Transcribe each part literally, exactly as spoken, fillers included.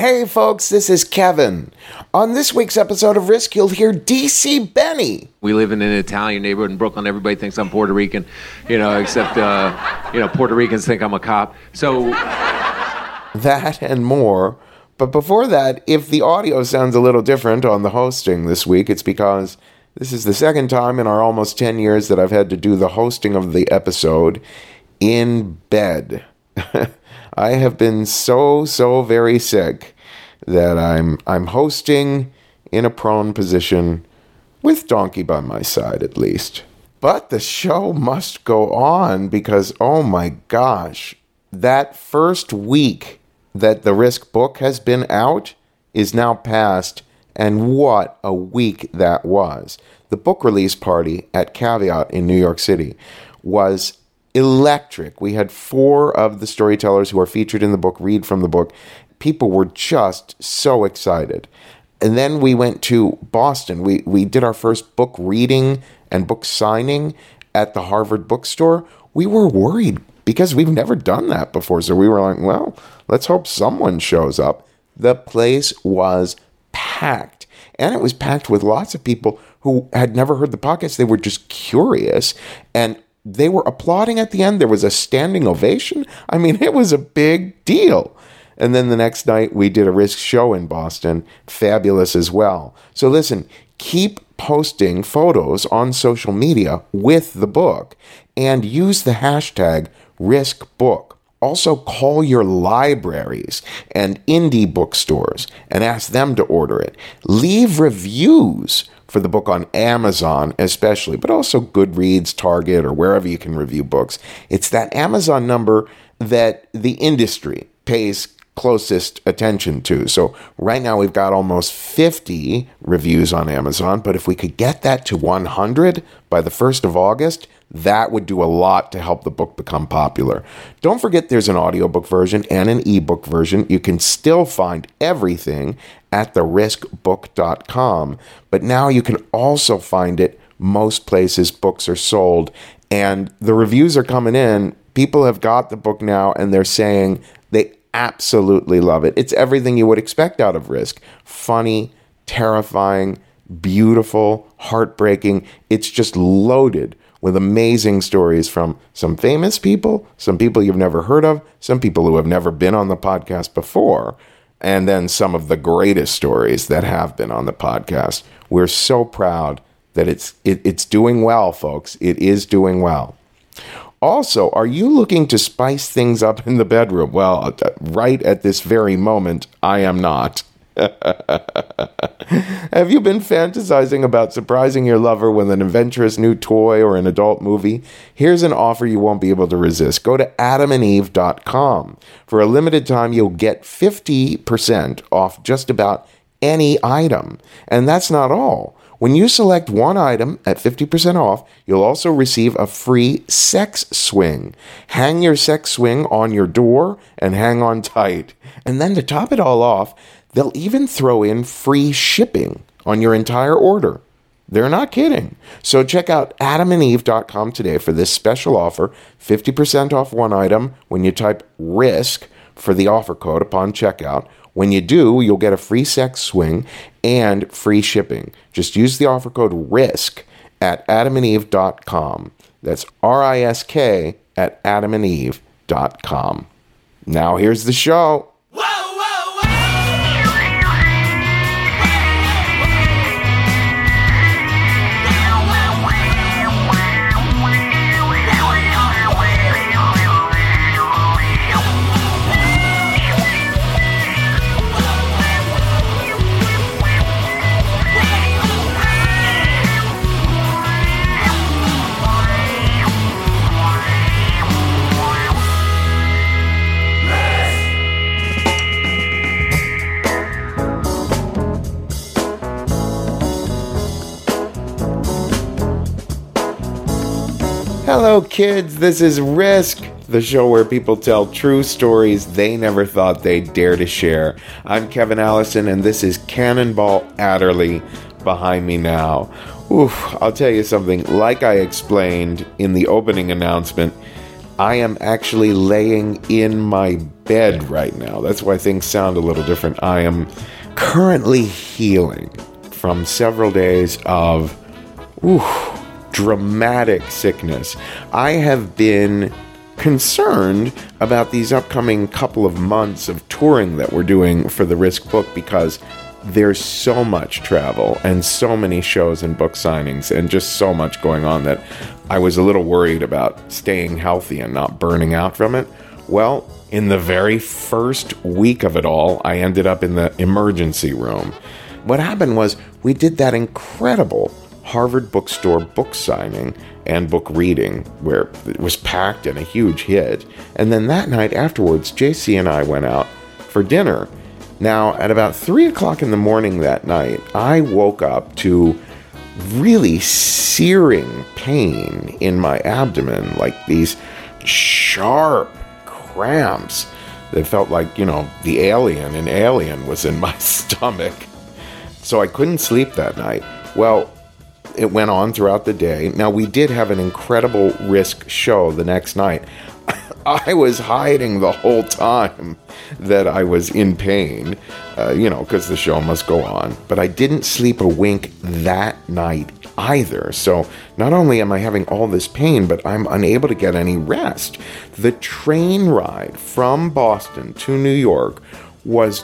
Hey folks, this is Kevin. On this week's episode of Risk, you'll hear D C Benny. We live in an Italian neighborhood in Brooklyn. Everybody thinks I'm Puerto Rican, you know, except, uh, you know, Puerto Ricans think I'm a cop. So that and more. But before that, if the audio sounds a little different on the hosting this week, it's because this is the second time in our almost ten years that I've had to do the hosting of the episode in bed. I have been so, so very sick that I'm I'm hosting in a prone position with Donkey by my side, at least. But the show must go on because, oh my gosh, that first week that the Risk book has been out is now past, and what a week that was. The book release party at Caveat in New York City was electric. We had four of the storytellers who are featured in the book read from the book. People were just so excited. And then we went to Boston. We we did our first book reading and book signing at the Harvard bookstore. We were worried because we've never done that before. So we were like, well, let's hope someone shows up. The place was packed. And it was packed with lots of people who had never heard the podcast. They were just curious. And they were applauding at the end. There was a standing ovation. I mean, it was a big deal. And then the next night, we did a Risk show in Boston. Fabulous as well. So listen, keep posting photos on social media with the book and use the hashtag RiskBook. Also, call your libraries and indie bookstores and ask them to order it. Leave reviews for the book on Amazon especially, but also Goodreads, Target, or wherever you can review books. It's that Amazon number that the industry pays closest attention to. So right now we've got almost fifty reviews on Amazon, but if we could get that to one hundred by the first of August, that would do a lot to help the book become popular. Don't forget there's an audiobook version and an ebook version. You can still find everything at the risk book dot com, but now you can also find it most places books are sold, and the reviews are coming in. People have got the book now, and they're saying they absolutely love it. It's everything you would expect out of Risk. Funny, terrifying, beautiful, heartbreaking. It's just loaded with amazing stories from some famous people, some people you've never heard of, some people who have never been on the podcast before, and then some of the greatest stories that have been on the podcast. We're so proud that it's it, it's doing well, folks. It is doing well. Also, are you looking to spice things up in the bedroom? Well, right at this very moment, I am not. Have you been fantasizing about surprising your lover with an adventurous new toy or an adult movie? Here's an offer you won't be able to resist. Go to adam and eve dot com. For a limited time, you'll get fifty percent off just about any item. And that's not all. When you select one item at fifty percent off, you'll also receive a free sex swing. Hang your sex swing on your door and hang on tight. And then to top it all off, they'll even throw in free shipping on your entire order. They're not kidding. So check out adam and eve dot com today for this special offer, fifty percent off one item when you type RISK for the offer code upon checkout. When you do, you'll get a free sex swing and free shipping. Just use the offer code RISK at adam and eve dot com. That's R I S K at adam and eve dot com. Now here's the show. Hello, kids. This is Risk, the show where people tell true stories they never thought they'd dare to share. I'm Kevin Allison, and this is Cannonball Adderley behind me now. Oof, I'll tell you something. Like I explained in the opening announcement, I am actually laying in my bed right now. That's why things sound a little different. I am currently healing from several days of ooh, dramatic sickness. I have been concerned about these upcoming couple of months of touring that we're doing for the Risk book because there's so much travel and so many shows and book signings and just so much going on that I was a little worried about staying healthy and not burning out from it. Well, in the very first week of it all, I ended up in the emergency room. What happened was we did that incredible Harvard Bookstore book signing and book reading where it was packed and a huge hit. And then that night afterwards, J C and I went out for dinner. Now, at about three o'clock in the morning that night, I woke up to really searing pain in my abdomen, like these sharp cramps that felt like, you know, the alien in Alien was in my stomach. So I couldn't sleep that night. Well, it went on throughout the day. Now, we did have an incredible Risk show the next night. I was hiding the whole time that I was in pain, uh, you know, because the show must go on. But I didn't sleep a wink that night either. So not only am I having all this pain, but I'm unable to get any rest. The train ride from Boston to New York was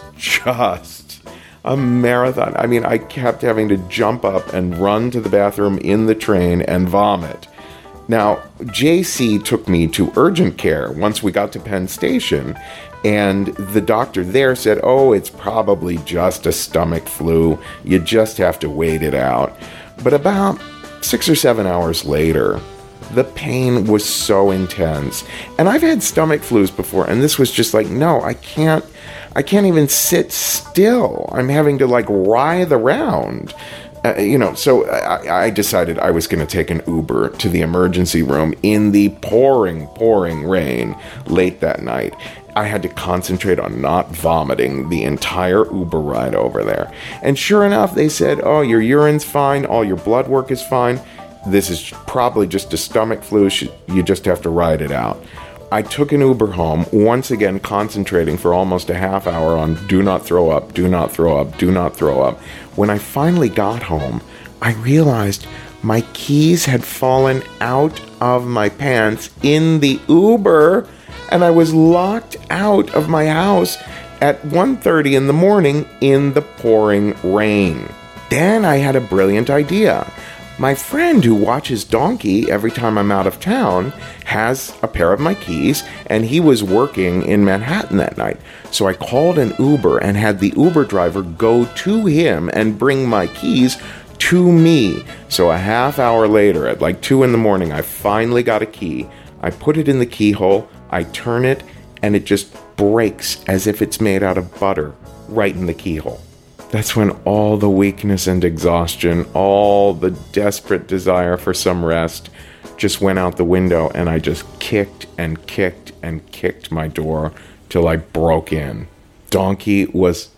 just a marathon. I mean, I kept having to jump up and run to the bathroom in the train and vomit. Now, J C took me to urgent care once we got to Penn Station, and the doctor there said, oh, it's probably just a stomach flu. You just have to wait it out. But about six or seven hours later, the pain was so intense. And I've had stomach flus before, and this was just like, no, I can't, I can't even sit still. I'm having to like writhe around. Uh, you know, so I, I decided I was going to take an Uber to the emergency room in the pouring, pouring rain late that night. I had to concentrate on not vomiting the entire Uber ride over there. And sure enough, they said, oh, your urine's fine, all your blood work is fine. This is probably just a stomach flu. You just have to ride it out. I took an Uber home, once again concentrating for almost a half hour on do not throw up, do not throw up, do not throw up. When I finally got home, I realized my keys had fallen out of my pants in the Uber, and I was locked out of my house at one thirty in the morning in the pouring rain. Then I had a brilliant idea. My friend who watches Donkey every time I'm out of town has a pair of my keys, and he was working in Manhattan that night. So I called an Uber and had the Uber driver go to him and bring my keys to me. So a half hour later, at like two in the morning, I finally got a key. I put it in the keyhole, I turn it, and it just breaks as if it's made out of butter right in the keyhole. That's when all the weakness and exhaustion, all the desperate desire for some rest just went out the window, and I just kicked and kicked and kicked my door till I broke in. Donkey was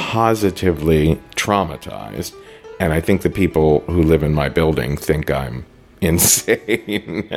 positively traumatized, and I think the people who live in my building think I'm insane.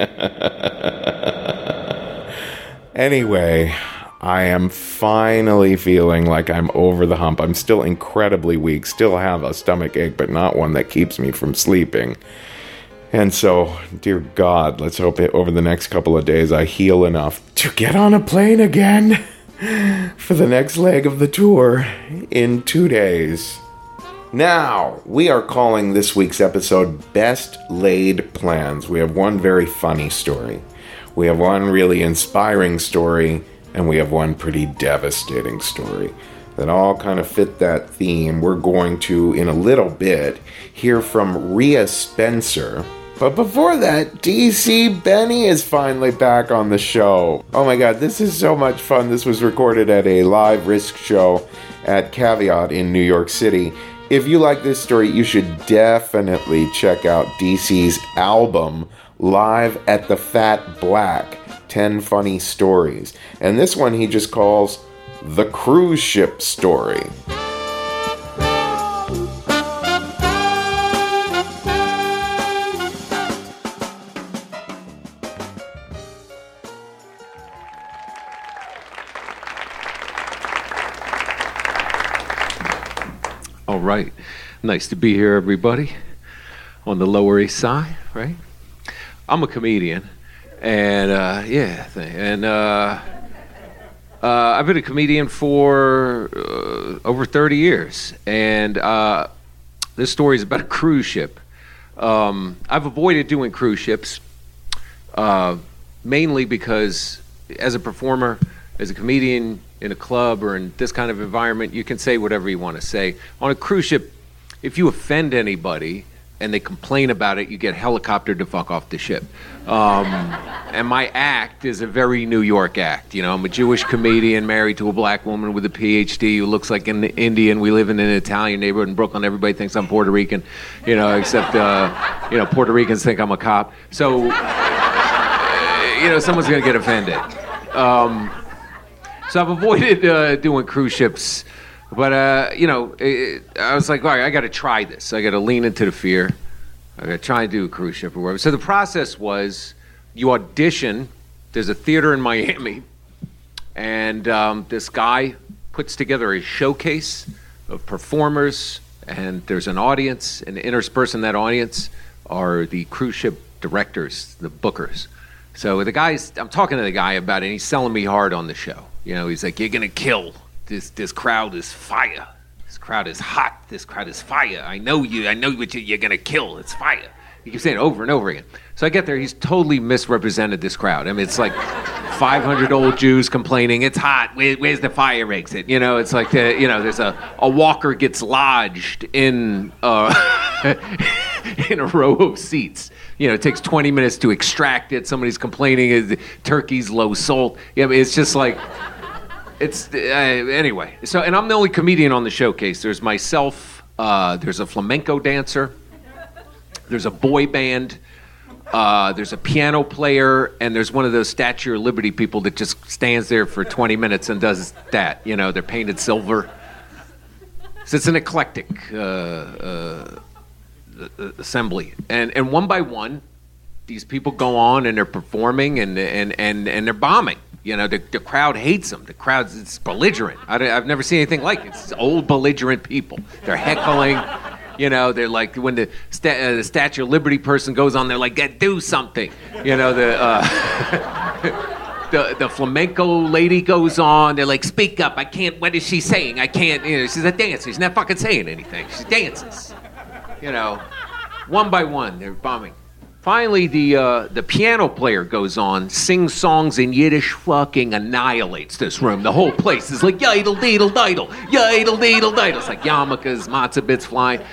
Anyway, I am finally feeling like I'm over the hump. I'm still incredibly weak, still have a stomach ache, but not one that keeps me from sleeping. And so, dear God, let's hope that over the next couple of days I heal enough to get on a plane again for the next leg of the tour in two days. Now, we are calling this week's episode Best Laid Plans. We have one very funny story. We have one really inspiring story. And we have one pretty devastating story that all kind of fit that theme. We're going to, in a little bit, hear from Rhea Spencer. But before that, D C Benny is finally back on the show. Oh my God, this is so much fun. This was recorded at a live Risk show at Caveat in New York City. If you like this story, you should definitely check out D C's album, Live at the Fat Black. ten Funny Stories. And this one he just calls The Cruise Ship Story. All right. Nice to be here, everybody, on the Lower East Side, right? I'm a comedian, and uh, yeah, and uh, uh, I've been a comedian for uh, over thirty years, and uh, this story is about a cruise ship. Um, I've avoided doing cruise ships, uh, mainly because as a performer, as a comedian in a club or in this kind of environment, you can say whatever you want to say. On a cruise ship, if you offend anybody and they complain about it, you get helicoptered to fuck off the ship. Um, and my act is a very New York act. You know, I'm a Jewish comedian married to a black woman with a P H D who looks like an Indian. We live in an Italian neighborhood in Brooklyn. Everybody thinks I'm Puerto Rican, you know, except, uh, you know, Puerto Ricans think I'm a cop. So, uh, you know, someone's going to get offended. Um, so I've avoided uh, doing cruise ships. But, uh, you know, it, I was like, all right, I got to try this. I got to lean into the fear. I got to try and do a cruise ship or whatever. So the process was you audition. There's a theater in Miami. And um, this guy puts together a showcase of performers. And there's an audience. And interspersed in that audience are the cruise ship directors, the bookers. So the guy's, I'm talking to the guy about it, and he's selling me hard on the show. You know, he's like, you're going to kill. This this crowd is fire. This crowd is hot. This crowd is fire. I know you. I know what you, you're going to kill. It's fire. He keeps saying it over and over again. So I get there. He's totally misrepresented this crowd. I mean, it's like five hundred old Jews complaining, it's hot. Where, where's the fire exit? You know, it's like, the, you know, there's a, a walker gets lodged in, uh, in a row of seats. You know, it takes twenty minutes to extract it. Somebody's complaining, turkey's low salt. Yeah, I mean, it's just like... It's uh, anyway. So, and I'm the only comedian on the showcase. There's myself. Uh, there's a flamenco dancer. There's a boy band. Uh, there's a piano player, and there's one of those Statue of Liberty people that just stands there for twenty minutes and does that. You know, they're painted silver. So it's an eclectic uh, uh, assembly, and and one by one, these people go on and they're performing and and and and they're bombing. You know, the, the crowd hates them. The crowd's it's belligerent. I, I've never seen anything like it. It's old belligerent people. They're heckling. You know, they're like, when the, sta- uh, the Statue of Liberty person goes on, they're like, "Get do something." You know, the, uh, the the flamenco lady goes on. They're like, "Speak up. I can't, what is she saying? I can't," you know, she's a dancer. She's not fucking saying anything. She dances. You know, one by one, they're bombing. Finally, the uh, the piano player goes on, sings songs in Yiddish, fucking annihilates this room. The whole place is like, yidle deedle diddle, yidle deedle diddle. It's like yarmulkes, matzah bits flying.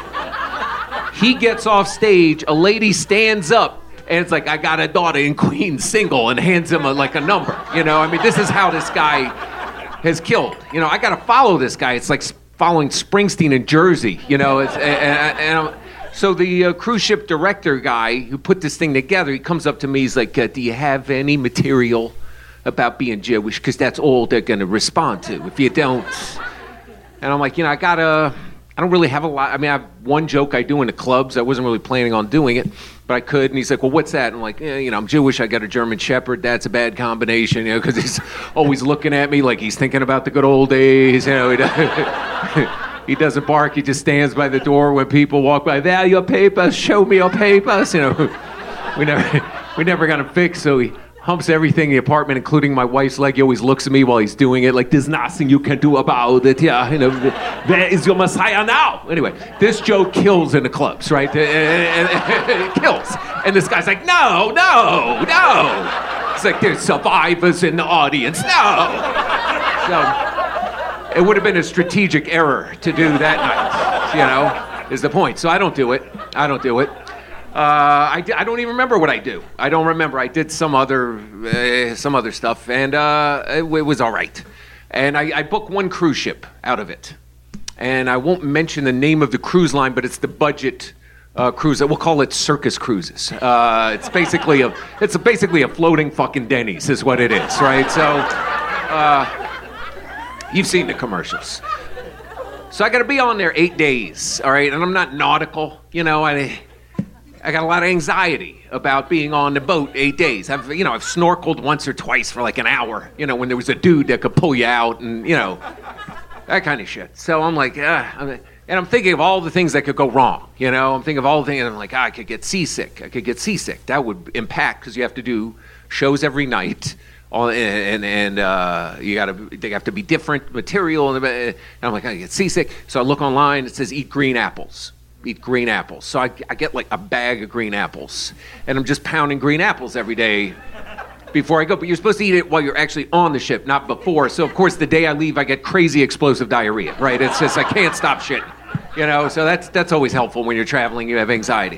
He gets off stage, a lady stands up, and it's like, I got a daughter in Queens single, and hands him a, like a number. You know, I mean, this is how this guy has killed. You know, I got to follow this guy. It's like following Springsteen in Jersey. You know, it's, and, and, and so the uh, cruise ship director guy who put this thing together, he comes up to me, he's like, uh, do you have any material about being Jewish? Because that's all they're going to respond to if you don't. And I'm like, you know, I got to, I don't really have a lot. I mean, I have one joke I do in the clubs. I wasn't really planning on doing it, but I could. And he's like, well, what's that? And I'm like, yeah, you know, I'm Jewish. I got a German Shepherd. That's a bad combination, you know, because he's always looking at me like he's thinking about the good old days, you know. He doesn't, he doesn't bark. He just stands by the door when people walk by. There, your papers. Show me your papers. You know, we never, we never got him fixed. So he humps everything in the apartment, including my wife's leg. He always looks at me while he's doing it, like there's nothing you can do about it. Yeah, you know, where is your Messiah now? Anyway, this joke kills in the clubs, right? It kills. And this guy's like, no, no, no. It's like there's survivors in the audience. No. So. It would have been a strategic error to do that night, you know, is the point. So I don't do it. I don't do it. Uh, I, I don't even remember what I do. I don't remember. I did some other uh, some other stuff, and uh, it, it was all right. And I, I booked one cruise ship out of it. And I won't mention the name of the cruise line, but it's the budget uh, cruise. We'll call it Circus Cruises. Uh, it's basically a it's a, basically a floating fucking Denny's is what it is, right? So... Uh, You've seen the commercials. So I got to be on there eight days, all right? And I'm not nautical, you know. I I got a lot of anxiety about being on the boat eight days. I've, you know, I've snorkeled once or twice for like an hour, you know, when there was a dude that could pull you out and, you know, that kind of shit. So I'm like, ah, And I'm thinking of all the things that could go wrong. You know, I'm thinking of all the things, and I'm like, ah, I could get seasick. I could get seasick. That would impact, because you have to do shows every night. All, and and uh, you got to they have to be different material. And, and I'm like, I get seasick. So I look online. It says eat green apples. Eat green apples. So I, I get like a bag of green apples, and I'm just pounding green apples every day before I go. But you're supposed to eat it while you're actually on the ship, not before. So of course, the day I leave, I get crazy explosive diarrhea. Right? It's just I can't stop shitting. You know. So that's that's always helpful when you're traveling. You have anxiety.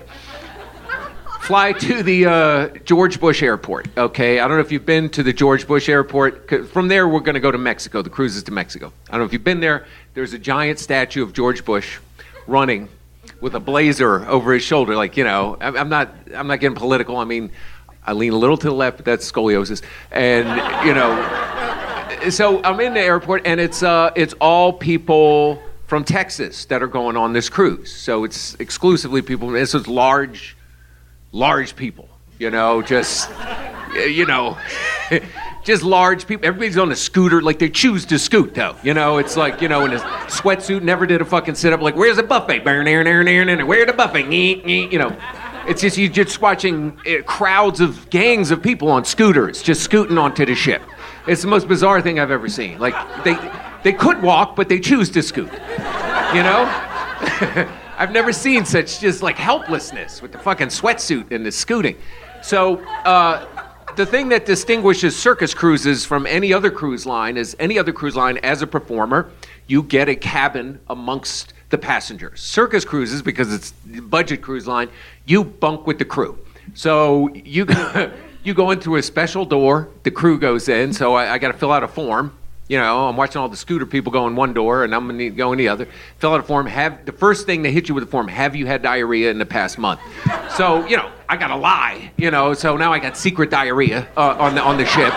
Fly to the uh, George Bush Airport, okay? I don't know if you've been to the George Bush Airport. From there, we're going to go to Mexico. The cruise is to Mexico. I don't know if you've been there. There's a giant statue of George Bush running with a blazer over his shoulder. Like, you know, I'm, I'm not I'm not getting political. I mean, I lean a little to the left, but that's scoliosis. And, you know, so I'm in the airport, and it's uh, it's all people from Texas that are going on this cruise. So it's exclusively people. This is large... Large people, you know, just, you know, just large people. Everybody's on a scooter, like they choose to scoot, though. You know, it's like, you know, in a sweatsuit, never did a fucking sit-up, like, where's the buffet? Where's the buffet? You know, it's just, you're just watching crowds of gangs of people on scooters just scooting onto the ship. It's the most bizarre thing I've ever seen. Like, they, they could walk, but they choose to scoot, you know? I've never seen such just like helplessness with the fucking sweatsuit and the scooting. So uh, the thing that distinguishes Circus Cruises from any other cruise line is any other cruise line, as a performer, you get a cabin amongst the passengers. Circus Cruises, because it's budget cruise line, you bunk with the crew. So you go, you go in through a special door, the crew goes in, so I, I got to fill out a form. You know, I'm watching all the scooter people go in one door, and I'm going to go in the other. Fill out a form. Have the first thing they hit you with the form, have you had diarrhea in the past month? So, you know, I got to lie, you know, so now I got secret diarrhea uh, on the on the ship.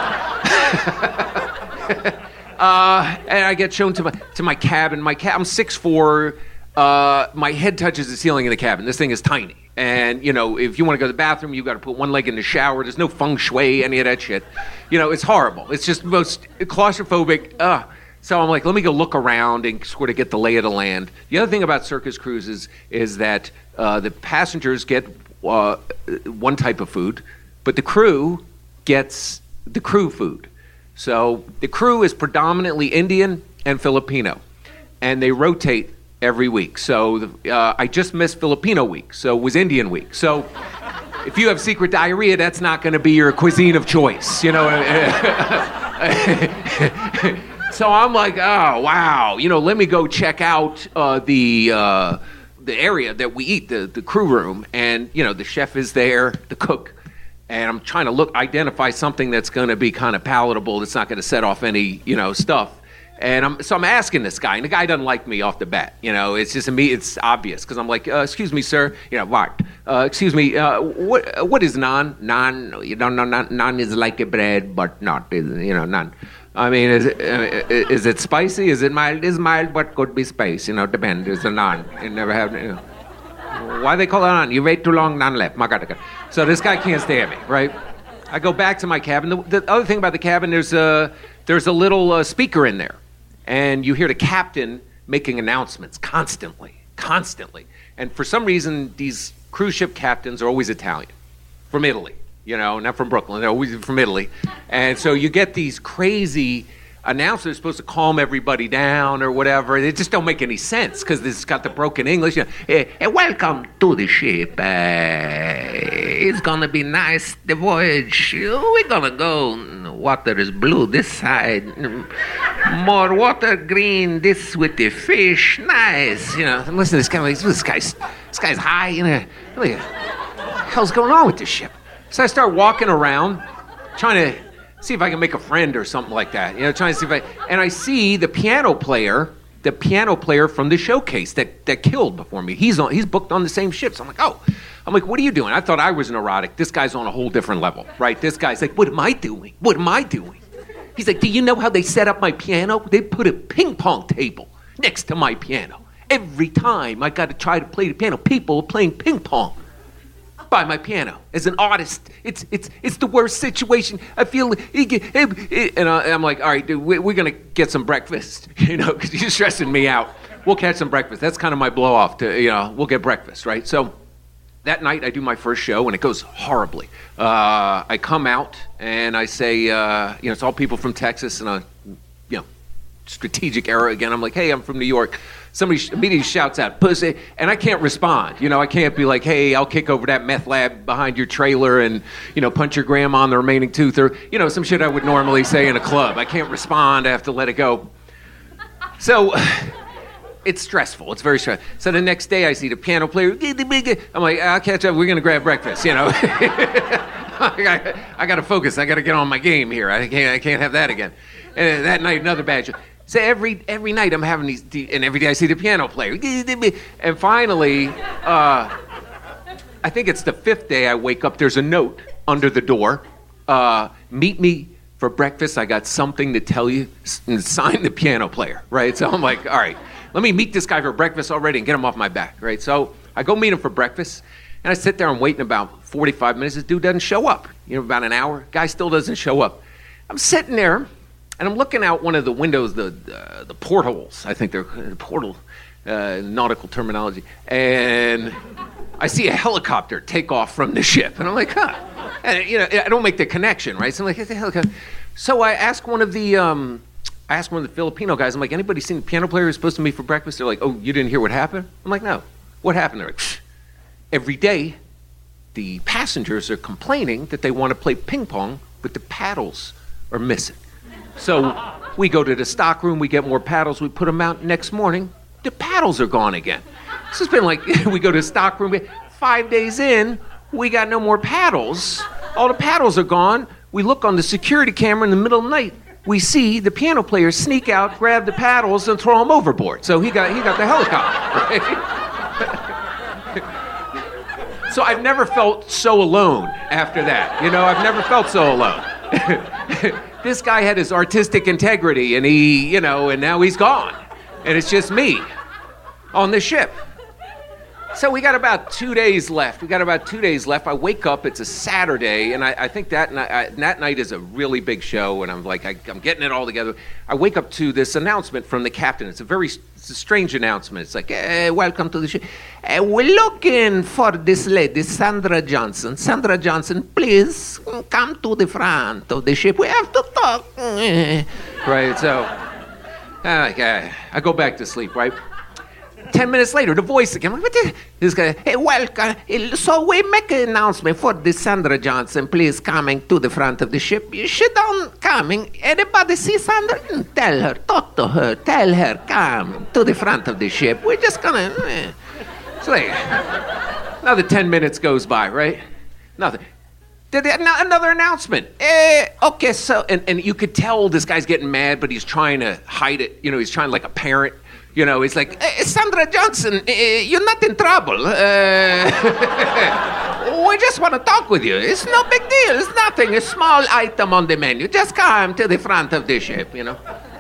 uh, and I get shown to my to my cabin. My cab, I'm six foot four. Uh, my head touches the ceiling in the cabin. This thing is tiny. And, you know, if you want to go to the bathroom, you've got to put one leg in the shower. There's no feng shui, any of that shit. You know, it's horrible. It's just the most claustrophobic. Uh. So I'm like, let me go look around and sort of get the lay of the land. The other thing about Circus Cruises is that uh, the passengers get uh, one type of food, but the crew gets the crew food. So the crew is predominantly Indian and Filipino, and they rotate every week. So uh, I just missed Filipino week, so it was Indian week. So if you have secret diarrhea, that's not going to be your cuisine of choice, you know. So I'm like, oh, wow, you know, let me go check out uh, the uh, the area that we eat, the, the crew room. And, you know, the chef is there, the cook. And I'm trying to look, identify something that's going to be kind of palatable, that's not going to set off any, you know, stuff. And I'm, so I'm asking this guy, and the guy doesn't like me off the bat. You know, it's just me. It's obvious because I'm like, uh, excuse me, sir. You know, what? Uh, excuse me. Uh, what? What is naan? Naan? You don't know. Naan, naan is like a bread, but not. You know, naan. I mean, is it, uh, is it spicy? Is it mild? Is mild, but could be spicy. You know, depends. It's a naan. You never have. You know. Why they call it naan? You wait too long, naan left. So this guy can't stand me, right? I go back to my cabin. The, the other thing about the cabin, there's a there's a little uh, speaker in there. And you hear the captain making announcements constantly, constantly. And for some reason, these cruise ship captains are always Italian, from Italy, you know, not from Brooklyn, they're always from Italy. And so you get these crazy announcers supposed to calm everybody down or whatever. They just don't make any sense because this has got the broken English. You know, hey, hey, welcome to the ship. Uh, it's going to be nice, the voyage. We're going to go. Water is blue this side. More water green this with the fish. Nice. You know, listen to this guy. This guy's, this guy's high. You know, what the hell's going on with this ship? So I start walking around trying to see if I can make a friend or something like that. You know, trying to see if I... And I see the piano player, the piano player from the showcase that, that killed before me. He's on. He's booked on the same ship. So I'm like, oh. I'm like, what are you doing? I thought I was neurotic. This guy's on a whole different level, right? This guy's like, what am I doing? What am I doing? He's like, do you know how they set up my piano? They put a ping pong table next to my piano. Every time I got to try to play the piano, people are playing ping pong by my piano. As an artist, it's it's it's the worst situation. I feel, and I'm like, all right, dude, we're gonna get some breakfast, you know, because you're stressing me out. we'll catch some breakfast. That's kind of my blow off to, you know, we'll get breakfast, right? So that night I do my first show and it goes horribly. Uh, I come out and I say, uh, you know, it's all people from Texas and a, you know, strategic era again. I'm like, hey, I'm from New York. Somebody sh- immediately shouts out, pussy, and I can't respond. You know, I can't be like, hey, I'll kick over that meth lab behind your trailer and, you know, punch your grandma on the remaining tooth, or, you know, some shit I would normally say in a club. I can't respond. I have to let it go. So it's stressful. It's very stressful. So the next day I see the piano player. I'm like, I'll catch up. We're going to grab breakfast, you know. I, got, I got to focus. I got to get on my game here. I can't, I can't have that again. And that night, another bad show. So every every night I'm having these, and every day I see the piano player. And finally, uh, I think it's the fifth day I wake up, there's a note under the door. Uh, meet me for breakfast. I got something to tell you. And sign the piano player, right? So I'm like, all right, let me meet this guy for breakfast already and get him off my back, right? So I go meet him for breakfast, and I sit there and wait in about forty-five minutes. This dude doesn't show up. You know, about an hour, guy still doesn't show up. I'm sitting there, and I'm looking out one of the windows, the uh, the portholes, I think they're uh, portal, uh, nautical terminology, and I see a helicopter take off from the ship, and I'm like, huh, and you know, I don't make the connection, right? So I'm like, it's a helicopter. So I ask one of the, um, I asked one of the Filipino guys, I'm like, anybody seen the piano player who's supposed to meet for breakfast? They're like, oh, you didn't hear what happened? I'm like, no, what happened? They're like, psh. Every day, the passengers are complaining that they want to play ping pong, but the paddles are missing. So we go to the stock room, we get more paddles, we put them out. Next morning, the paddles are gone again. So it's been like, we go to the stock room, five days in, we got no more paddles. All the paddles are gone. We look on the security camera in the middle of the night, we see the piano player sneak out, grab the paddles, and throw them overboard. So he got he got the helicopter, right? So I've never felt so alone after that. You know, I've never felt so alone. This guy had his artistic integrity, and he, you know, and now he's gone. And it's just me on the ship. So we got about two days left. We got about two days left. I wake up, it's a Saturday, and I, I think that, ni- I, that night is a really big show, and I'm like, I, I'm getting it all together. I wake up to this announcement from the captain. It's a very it's a strange announcement. It's like, hey, welcome to the ship. Uh, we're looking for this lady, Sandra Johnson. Sandra Johnson, please come to the front of the ship. We have to talk. Right, so uh, okay, I go back to sleep, right? Ten minutes later, the voice again. What the, this guy, hey, welcome. So we make an announcement for the Sandra Johnson, please coming to the front of the ship. She don't coming. Anybody see Sandra? Tell her, talk to her, tell her, come to the front of the ship. We're just gonna. Eh. So like, another ten minutes goes by, right? Nothing. Did they, another announcement. Eh, okay, so and, and you could tell this guy's getting mad, but he's trying to hide it. You know, he's trying like a parent. You know, it's like, eh, Sandra Johnson, eh, you're not in trouble. Uh, we just want to talk with you. It's no big deal. It's nothing. A small item on the menu. Just come to the front of the ship, you know.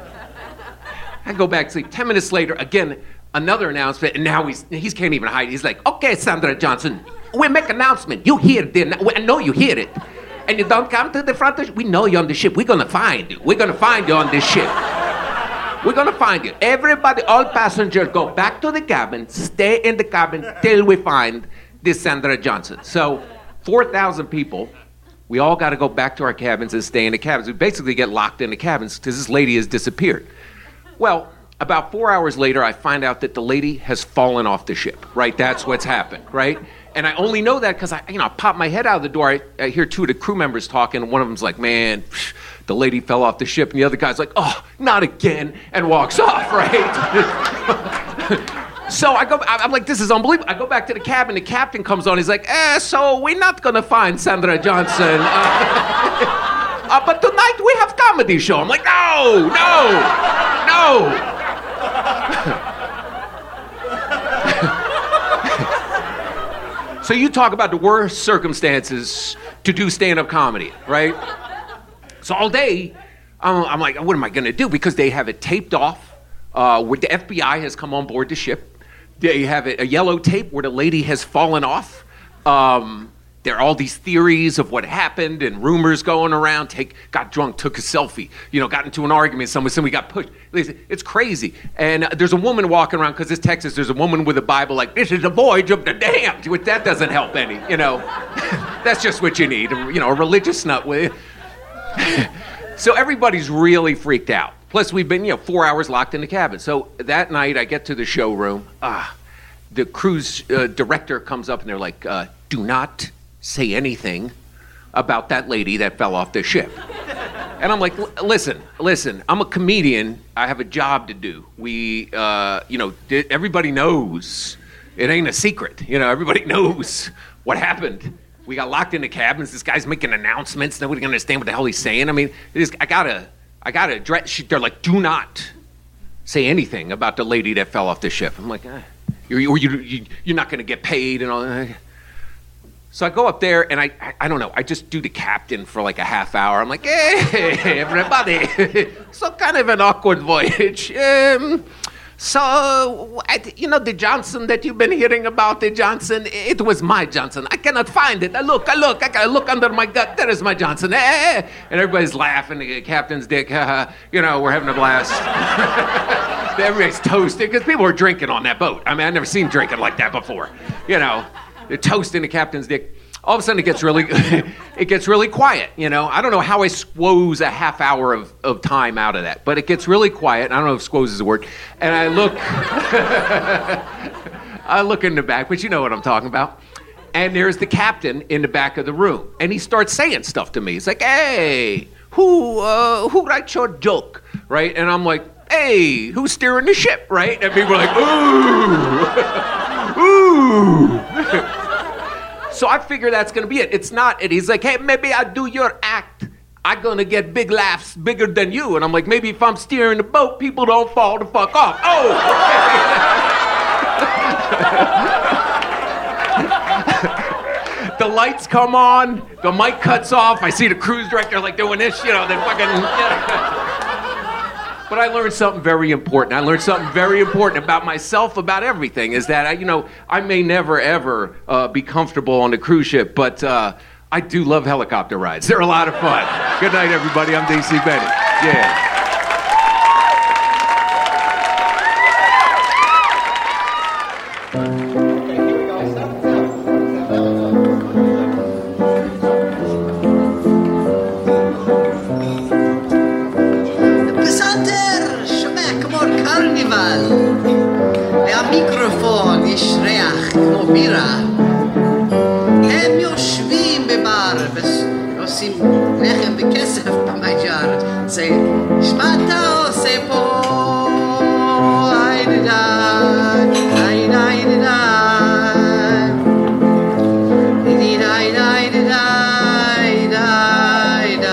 I go back to sleep. Ten minutes later, again, another announcement, and now he's he can't even hide. He's like, okay, Sandra Johnson, we make announcement. You hear it. I know you hear it. And you don't come to the front of the ship. We know you're on the ship. We're going to find you. We're going to find you on this ship. We're going to find you. Everybody, all passengers, go back to the cabin, stay in the cabin till we find this Sandra Johnson. So four thousand people, we all got to go back to our cabins and stay in the cabins. We basically get locked in the cabins because this lady has disappeared. Well, about four hours later, I find out that the lady has fallen off the ship, right? That's what's happened, right? And I only know that because I, you know, I pop my head out of the door. I, I hear two of the crew members talking, and one of them's like, man, psh, the lady fell off the ship, and the other guy's like, oh, not again, and walks off, right? So I go, I'm like, this is unbelievable. I go back to the cabin, the captain comes on, he's like, eh, so we're not gonna find Sandra Johnson. Uh, uh, but tonight we have comedy show. I'm like, no, no, no. So you talk about the worst circumstances to do stand-up comedy, right? So all day, I'm, I'm like, what am I gonna do? Because they have it taped off, uh, where the F B I has come on board the ship. They have it, a yellow tape where the lady has fallen off. Um, there are all these theories of what happened and rumors going around. Take, got drunk, took a selfie, you know, got into an argument, somebody, somebody got pushed. It's crazy. And uh, there's a woman walking around, because it's Texas, there's a woman with a Bible like, this is the voyage of the damned. Which that doesn't help any, you know. That's just what you need, you know, a religious nut with. So everybody's really freaked out. Plus, we've been, you know, four hours locked in the cabin. So that night, I get to the showroom. Ah, the cruise uh, director comes up, and they're like, uh, do not say anything about that lady that fell off the ship. And I'm like, listen, listen, I'm a comedian. I have a job to do. We, uh, you know, everybody knows. It ain't a secret. You know, everybody knows what happened. We got locked in the cabins. This guy's making announcements. Nobody can understand what the hell he's saying. I mean, it is, I gotta, I gotta address, they're like, do not say anything about the lady that fell off the ship. I'm like, eh, you're, you, you, you're not gonna get paid and all that. So I go up there, and I, I, I don't know, I just do the captain for like a half hour. I'm like, hey, everybody. So kind of an awkward voyage. Um, so, you know, the Johnson that you've been hearing about, the Johnson, it was my Johnson. I cannot find it. I look, I look, I gotta look under my gut. There is my Johnson. Eh. And everybody's laughing. The captain's dick, you know, we're having a blast. Everybody's toasted, because people were drinking on that boat. I mean, I've never seen drinking like that before, you know. They're toasting the captain's dick. All of a sudden, it gets really, it gets really quiet. You know, I don't know how I squoze a half hour of, of time out of that, but it gets really quiet. I don't know if squoze is a word. And I look, I look in the back, but you know what I'm talking about. And there's the captain in the back of the room, and he starts saying stuff to me. He's like, "Hey, who, uh, who writes your joke?" Right? And I'm like, "Hey, who's steering the ship?" Right? And people are like, "Ooh, ooh." So I figure that's gonna be it. It's not it. He's like, hey, maybe I'll do your act. I'm gonna get big laughs bigger than you. And I'm like, maybe if I'm steering the boat, people don't fall the fuck off. Oh, okay. The lights come on, the mic cuts off. I see the cruise director like doing this, you know, they fucking, you know. But I learned something very important. I learned something very important about myself, about everything, is that, I, you know, I may never, ever uh, be comfortable on the cruise ship, but uh, I do love helicopter rides. They're a lot of fun. Good night, everybody. I'm D C Bennett. Yeah. המיקרופון יש ריח כמו בירה. הם יושבים בבר ועושים לחם וכסף במג'ר. זה, מה אתה עושה פה? איי די די די די די די די די די די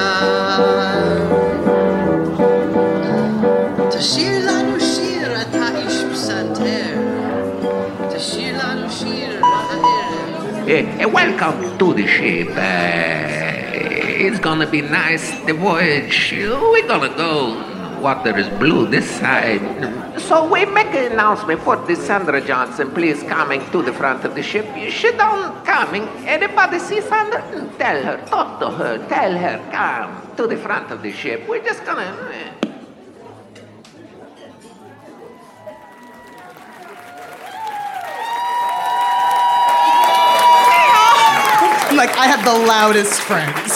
תשאיר לנו שיר אתה איש פסנתר. תשאיר לנו שיר Uh, welcome to the ship. Uh, it's gonna be nice, the voyage. We're gonna go. Water is blue this side. So we make an announcement for the Sandra Johnson. Please coming to the front of the ship. She don't coming. Anybody see Sandra? Tell her, talk to her, tell her, come to the front of the ship. We're just gonna... Uh, Like, I have the loudest friends.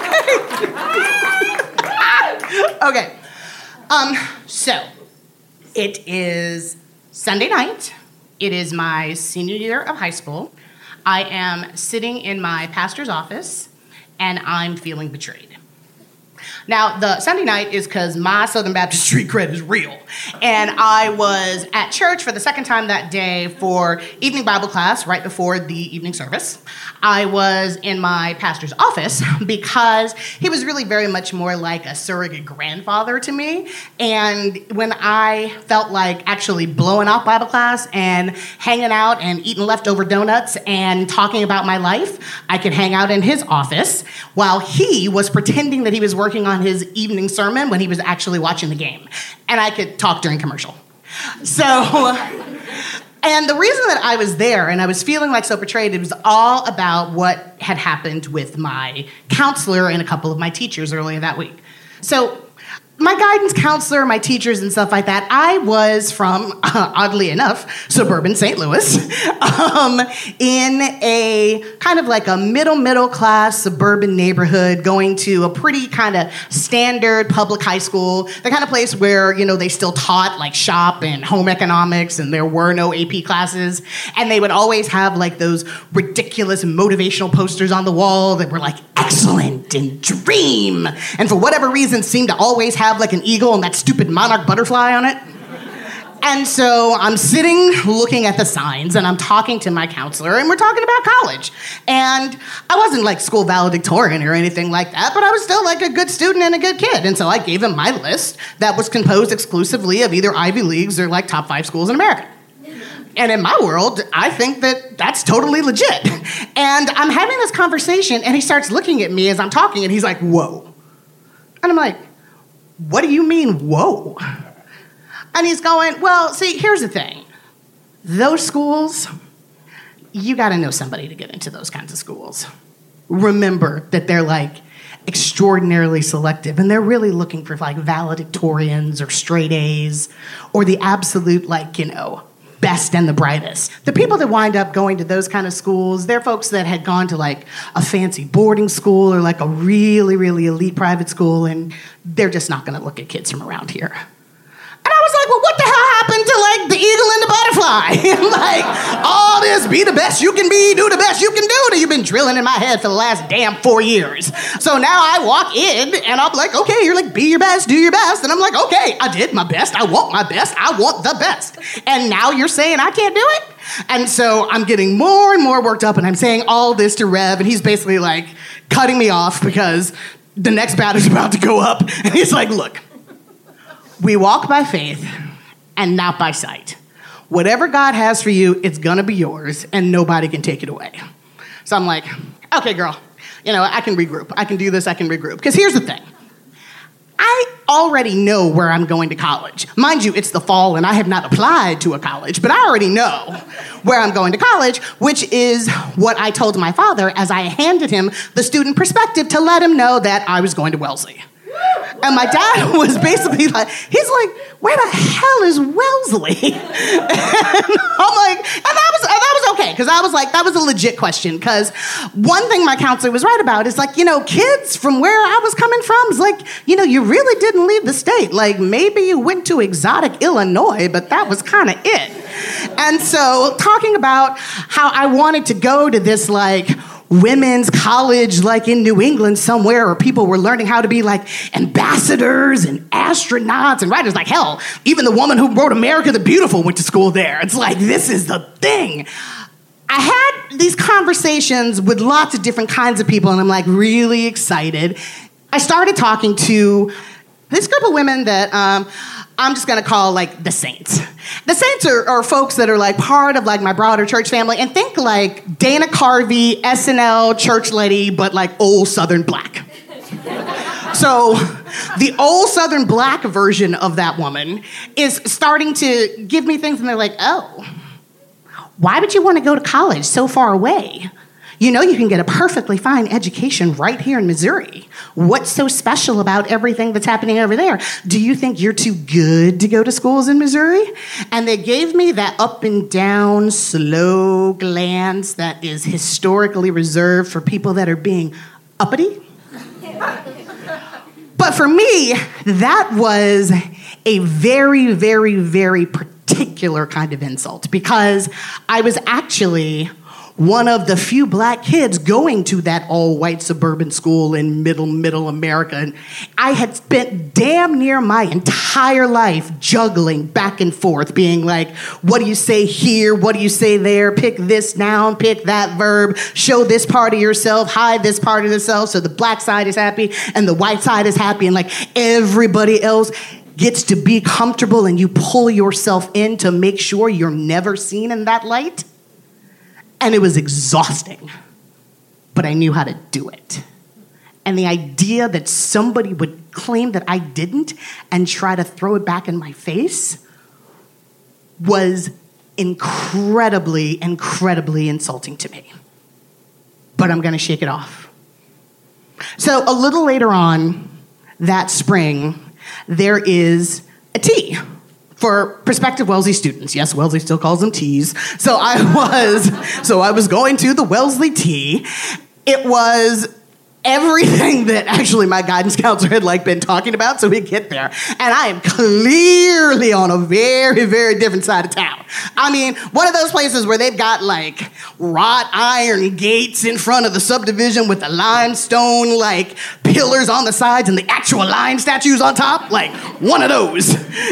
Okay. Um, so, it is Sunday night. It is my senior year of high school. I am sitting in my pastor's office, and I'm feeling betrayed. Now, the Sunday night is because my Southern Baptist street cred is real. And I was at church for the second time that day for evening Bible class right before the evening service. I was in my pastor's office because he was really very much more like a surrogate grandfather to me. And when I felt like actually blowing off Bible class and hanging out and eating leftover donuts and talking about my life, I could hang out in his office while he was pretending that he was working on his evening sermon when he was actually watching the game. And I could talk during commercial. So And the reason that I was there and I was feeling like so betrayed, it was all about what had happened with my counselor and a couple of my teachers earlier that week. So my guidance counselor, my teachers and stuff like that, I was from, uh, oddly enough, suburban Saint Louis, um, in a kind of like a middle, middle class suburban neighborhood, going to a pretty kind of standard public high school, the kind of place where, you know, they still taught like shop and home economics and there were no A P classes. And they would always have like those ridiculous motivational posters on the wall that were like excellent and dream. And for whatever reason seemed to always have have like an eagle and that stupid monarch butterfly on it. And so I'm sitting looking at the signs and I'm talking to my counselor and we're talking about college. And I wasn't like school valedictorian or anything like that, but I was still like a good student and a good kid. And so I gave him my list that was composed exclusively of either Ivy Leagues or like top five schools in America. And in my world, I think that that's totally legit. And I'm having this conversation and he starts looking at me as I'm talking and he's like, whoa. And I'm like, what do you mean, whoa? And he's going, well, see, here's the thing. Those schools, you got to know somebody to get into those kinds of schools. Remember that they're like extraordinarily selective and they're really looking for like valedictorians or straight A's or the absolute like, you know, best and the brightest. The people that wind up going to those kind of schools, they're folks that had gone to like a fancy boarding school or like a really, really elite private school, and they're just not going to look at kids from around here. And I was like, well, what the hell happened to like the eagle and the butterfly? Like, all this, be the best you can be, do the best you can do, that you've been drilling in my head for the last damn four years. So now I walk in and I'm like, okay, you're like, be your best, do your best. And I'm like, okay, I did my best. I want my best. I want the best. And now you're saying I can't do it? And so I'm getting more and more worked up and I'm saying all this to Rev and he's basically like cutting me off because the next batter's about to go up. And he's like, look, we walk by faith and not by sight. Whatever God has for you, it's gonna be yours and nobody can take it away. So I'm like, okay, girl, you know, I can regroup. I can do this, I can regroup. Because here's the thing. I already know where I'm going to college. Mind you, it's the fall and I have not applied to a college, but I already know where I'm going to college, which is what I told my father as I handed him the student perspective to let him know that I was going to Wellesley. And my dad was basically like, he's like, where the hell is Wellesley? And I'm like, and that was, and that was okay, because I was like, that was a legit question, because one thing my counselor was right about is like, you know, kids from where I was coming from is like, you know, you really didn't leave the state. Like, maybe you went to exotic Illinois, but that was kind of it. And so talking about how I wanted to go to this, like, women's college like in New England somewhere where people were learning how to be like ambassadors and astronauts and writers. Like, hell, even the woman who wrote America the Beautiful went to school there. It's like, this is the thing. I had these conversations with lots of different kinds of people and I'm like really excited. I started talking to this group of women that um, I'm just gonna call like the Saints. The Saints are, are folks that are like part of like my broader church family, and think like Dana Carvey, S N L church lady, but like old Southern black. So the old Southern black version of that woman is starting to give me things and they're like, oh, why would you want to go to college so far away? You know you can get a perfectly fine education right here in Missouri. What's so special about everything that's happening over there? Do you think you're too good to go to schools in Missouri? And they gave me that up and down, slow glance that is historically reserved for people that are being uppity. But for me, that was a very, very, very particular kind of insult, because I was actually one of the few black kids going to that all-white suburban school in middle, middle America. And I had spent damn near my entire life juggling back and forth, being like, what do you say here? What do you say there? Pick this noun, pick that verb, show this part of yourself, hide this part of yourself so the black side is happy and the white side is happy, and like everybody else gets to be comfortable, and you pull yourself in to make sure you're never seen in that light. And it was exhausting, but I knew how to do it. And the idea that somebody would claim that I didn't and try to throw it back in my face was incredibly, incredibly insulting to me. But I'm going to shake it off. So a little later on that spring, there is a tea for prospective Wellesley students. Yes, Wellesley still calls them teas. So I was, so I was going to the Wellesley tea. It was everything that actually my guidance counselor had like been talking about, so we get there. And I am clearly on a very, very different side of town. I mean, one of those places where they've got like wrought iron gates in front of the subdivision with the limestone like pillars on the sides and the actual lion statues on top, like one of those.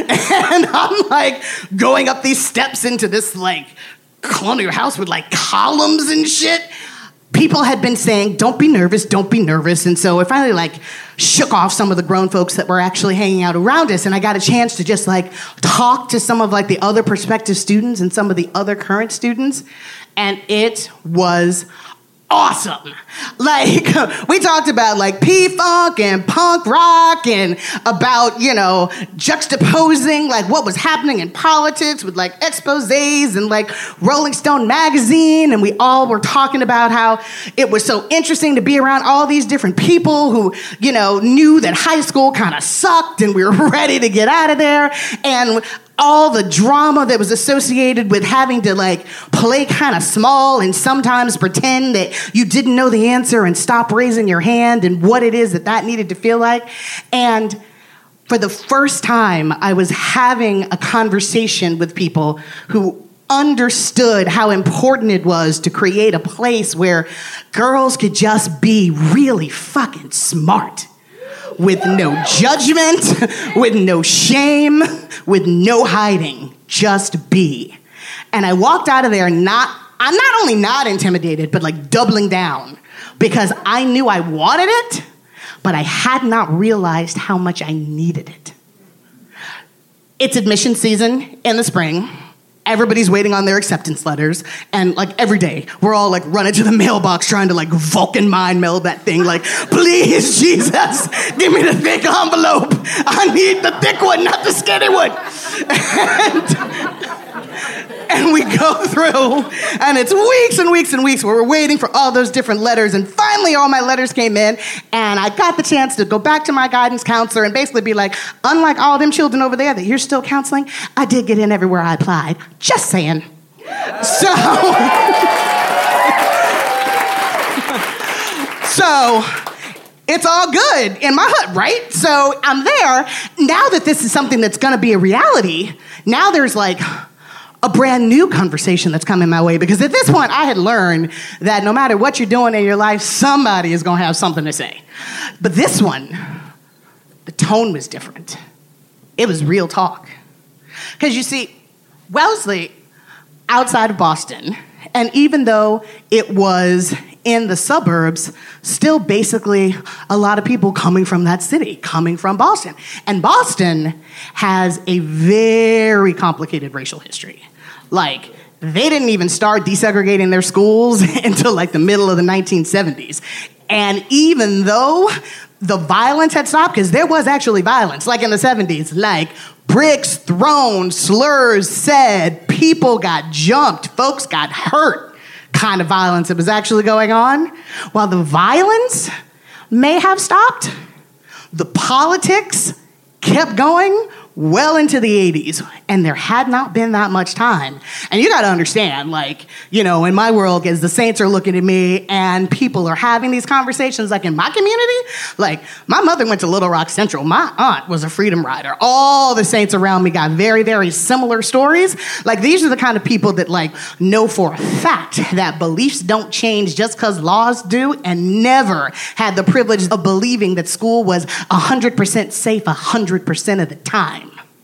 And I'm like going up these steps into this like colonial house with like columns and shit. People had been saying, don't be nervous, don't be nervous. And so I finally like shook off some of the grown folks that were actually hanging out around us. And I got a chance to just like talk to some of like the other prospective students and some of the other current students. And it was awesome. Like, we talked about like P-Funk and punk rock and about, you know, juxtaposing like what was happening in politics with like exposés and like Rolling Stone magazine. And we all were talking about how it was so interesting to be around all these different people who, you know, knew that high school kind of sucked and we were ready to get out of there. And all the drama that was associated with having to like play kind of small and sometimes pretend that you didn't know the answer and stop raising your hand and what it is that that needed to feel like. And for the first time, I was having a conversation with people who understood how important it was to create a place where girls could just be really fucking smart. With no judgment, with no shame, with no hiding, just be. And I walked out of there not, I'm not only not intimidated, but like doubling down because I knew I wanted it, but I had not realized how much I needed it. It's admission season in the spring. Everybody's waiting on their acceptance letters. And like every day, we're all like running to the mailbox trying to like Vulcan mind meld that thing. Like, please, Jesus, give me the thick envelope. I need the thick one, not the skinny one. And, and we go through, and it's weeks and weeks and weeks where we're waiting for all those different letters. And finally, all my letters came in, and I got the chance to go back to my guidance counselor and basically be like, unlike all them children over there that you're still counseling, I did get in everywhere I applied. Just saying. So, so it's all good in my hut, right? So I'm there. Now that this is something that's going to be a reality, now there's like a brand new conversation that's coming my way, because at this point I had learned that no matter what you're doing in your life, somebody is going to have something to say. But this one, the tone was different. It was real talk. Because you see, Wellesley, outside of Boston, and even though it was in the suburbs, still basically a lot of people coming from that city, coming from Boston. And Boston has a very complicated racial history. Like, they didn't even start desegregating their schools until like the middle of the nineteen seventies. And even though the violence had stopped, because there was actually violence, like in the seventies, like bricks thrown, slurs said, people got jumped, folks got hurt, kind of violence that was actually going on. While the violence may have stopped, the politics kept going well into the eighties, and there had not been that much time. And you gotta understand, like, you know, in my world, as the saints are looking at me and people are having these conversations, like in my community, like, my mother went to Little Rock Central. My aunt was a Freedom Rider. All the saints around me got very, very similar stories. Like, these are the kind of people that, like, know for a fact that beliefs don't change just because laws do, and never had the privilege of believing that school was one hundred percent safe one hundred percent of the time.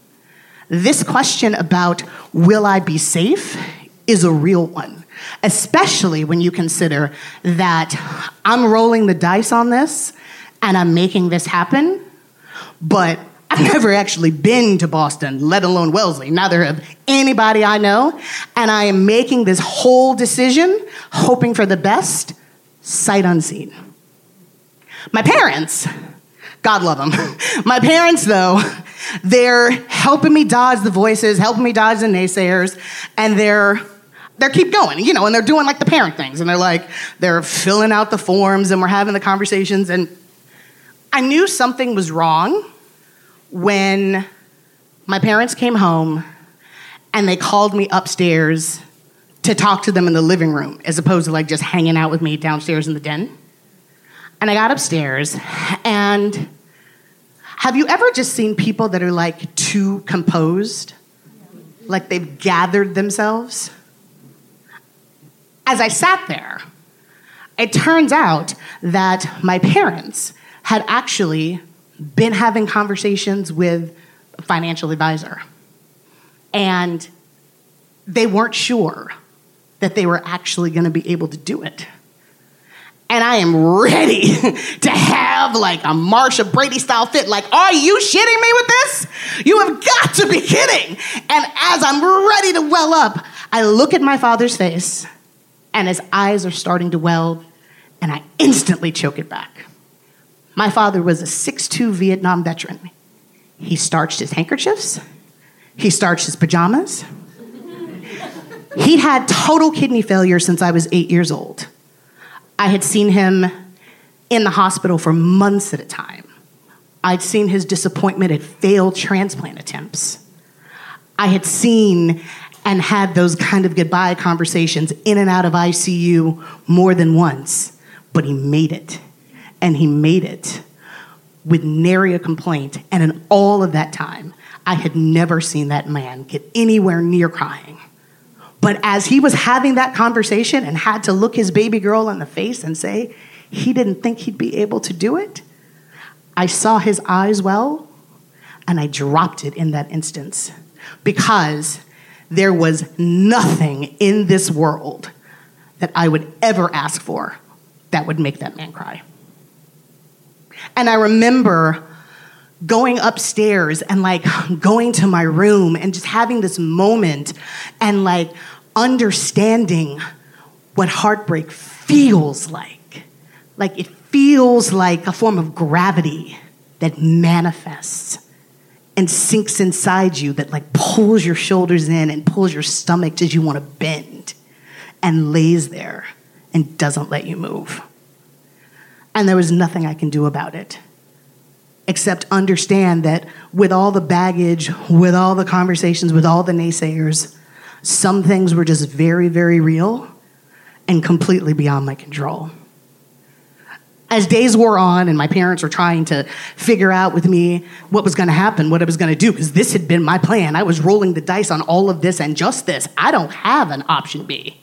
This question about will I be safe is a real one, especially when you consider that I'm rolling the dice on this and I'm making this happen, but I've never actually been to Boston, let alone Wellesley, neither have anybody I know, and I am making this whole decision hoping for the best, sight unseen. My parents God love them. My parents, though, they're helping me dodge the voices, helping me dodge the naysayers, and they're they're keep going, you know, and they're doing like the parent things, and they're like, they're filling out the forms, and we're having the conversations, and I knew something was wrong when my parents came home and they called me upstairs to talk to them in the living room, as opposed to like just hanging out with me downstairs in the den. And I got upstairs, and have you ever just seen people that are like too composed? Like they've gathered themselves? As I sat there, it turns out that my parents had actually been having conversations with a financial advisor. And they weren't sure that they were actually going to be able to do it. And I am ready to have like a Marsha Brady style fit. Like, are you shitting me with this? You have got to be kidding. And as I'm ready to well up, I look at my father's face, and his eyes are starting to well, and I instantly choke it back. My father was a six two Vietnam veteran. He starched his handkerchiefs. He starched his pajamas. He'd had total kidney failure since I was eight years old. I had seen him in the hospital for months at a time. I'd seen his disappointment at failed transplant attempts. I had seen and had those kind of goodbye conversations in and out of I C U more than once, but he made it. And he made it with nary a complaint. And in all of that time, I had never seen that man get anywhere near crying. But as he was having that conversation and had to look his baby girl in the face and say he didn't think he'd be able to do it, I saw his eyes well, and I dropped it in that instance, because there was nothing in this world that I would ever ask for that would make that man cry. And I remember going upstairs and like going to my room and just having this moment and like understanding what heartbreak feels like. Like it feels like a form of gravity that manifests and sinks inside you, that like pulls your shoulders in and pulls your stomach as you want to bend, and lays there and doesn't let you move. And there was nothing I can do about it, except understand that with all the baggage, with all the conversations, with all the naysayers, some things were just very, very real and completely beyond my control. As days wore on and my parents were trying to figure out with me what was going to happen, what I was going to do, because this had been my plan. I was rolling the dice on all of this and just this. I don't have an option B.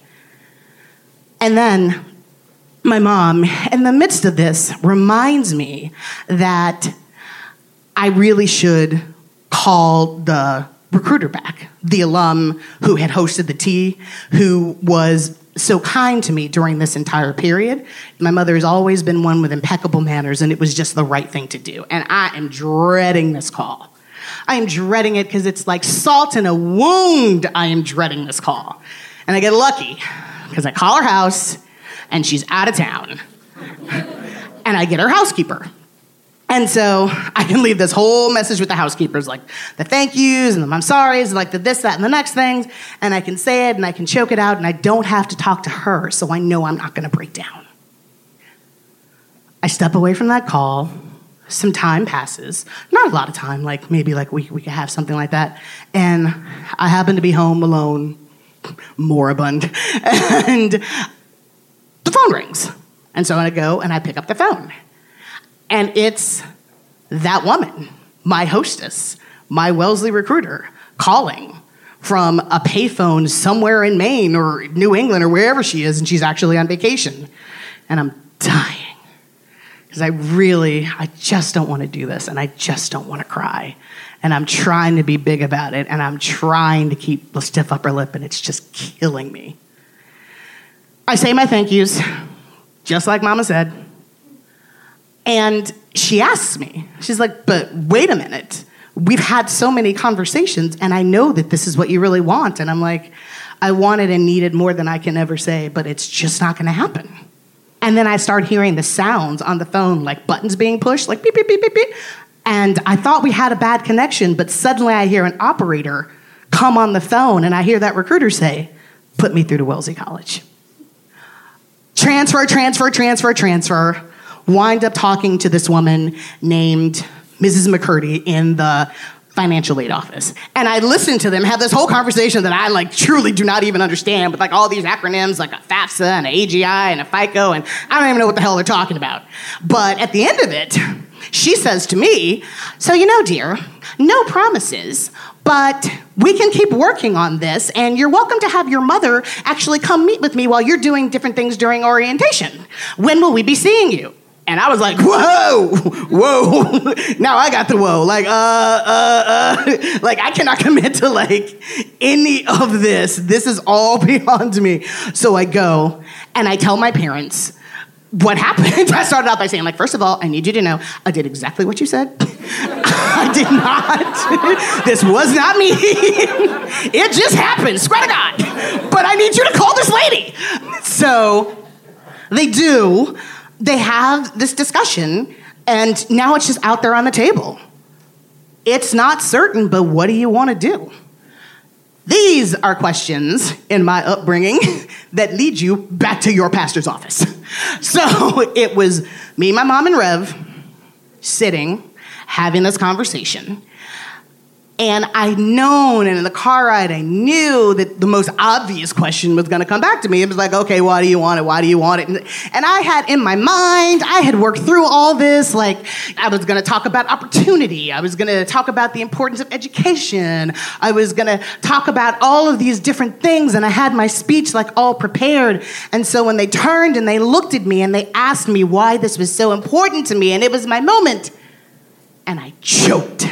And then my mom, in the midst of this, reminds me that I really should call the recruiter back, the alum who had hosted the tea, who was so kind to me during this entire period. My mother has always been one with impeccable manners, and it was just the right thing to do. And I am dreading this call. I am dreading it because it's like salt in a wound. I am dreading this call. And I get lucky because I call her house, and she's out of town. And I get her housekeeper. And so I can leave this whole message with the housekeepers, like the thank yous and the I'm sorry's, and like the this, that, and the next things. And I can say it and I can choke it out, and I don't have to talk to her, so I know I'm not going to break down. I step away from that call. Some time passes. Not a lot of time, like maybe like we, we could have something like that. And I happen to be home alone, moribund. And the phone rings. And so I go and I pick up the phone. And it's that woman, my hostess, my Wellesley recruiter, calling from a payphone somewhere in Maine or New England or wherever she is, and she's actually on vacation. And I'm dying. Because I really, I just don't want to do this, and I just don't want to cry. And I'm trying to be big about it, and I'm trying to keep the stiff upper lip, and it's just killing me. I say my thank yous, just like Mama said. And she asks me, she's like, but wait a minute. We've had so many conversations, and I know that this is what you really want. And I'm like, I want it and need it more than I can ever say, but it's just not going to happen. And then I started hearing the sounds on the phone, like buttons being pushed, like beep, beep, beep, beep, beep. And I thought we had a bad connection, but suddenly I hear an operator come on the phone, and I hear that recruiter say, put me through to Wellesley College. Transfer, transfer, transfer, transfer. Wind up talking to this woman named Missus McCurdy in the financial aid office. And I listened to them have this whole conversation that I like truly do not even understand, with like all these acronyms like a FAFSA and an A G I and a FICO, and I don't even know what the hell they're talking about. But at the end of it, she says to me, so you know, dear, no promises, but we can keep working on this, and you're welcome to have your mother actually come meet with me while you're doing different things during orientation. When will we be seeing you? And I was like, whoa, whoa. Now I got the whoa. Like, uh, uh, uh. Like, I cannot commit to, like, any of this. This is all beyond me. So I go, and I tell my parents what happened. I started out by saying, like, first of all, I need you to know I did exactly what you said. I did not. This was not me. It just happened, swear to God. But I need you to call this lady. So they do. They have this discussion, and now it's just out there on the table. It's not certain, but what do you want to do? These are questions in my upbringing that lead you back to your pastor's office. So it was me, my mom, and Rev sitting, having this conversation. And I'd known, and in the car ride, I knew that the most obvious question was going to come back to me. It was like, okay, why do you want it? Why do you want it? And, and I had in my mind, I had worked through all this. Like, I was going to talk about opportunity. I was going to talk about the importance of education. I was going to talk about all of these different things. And I had my speech, like, all prepared. And so when they turned and they looked at me and they asked me why this was so important to me, and it was my moment, and I choked.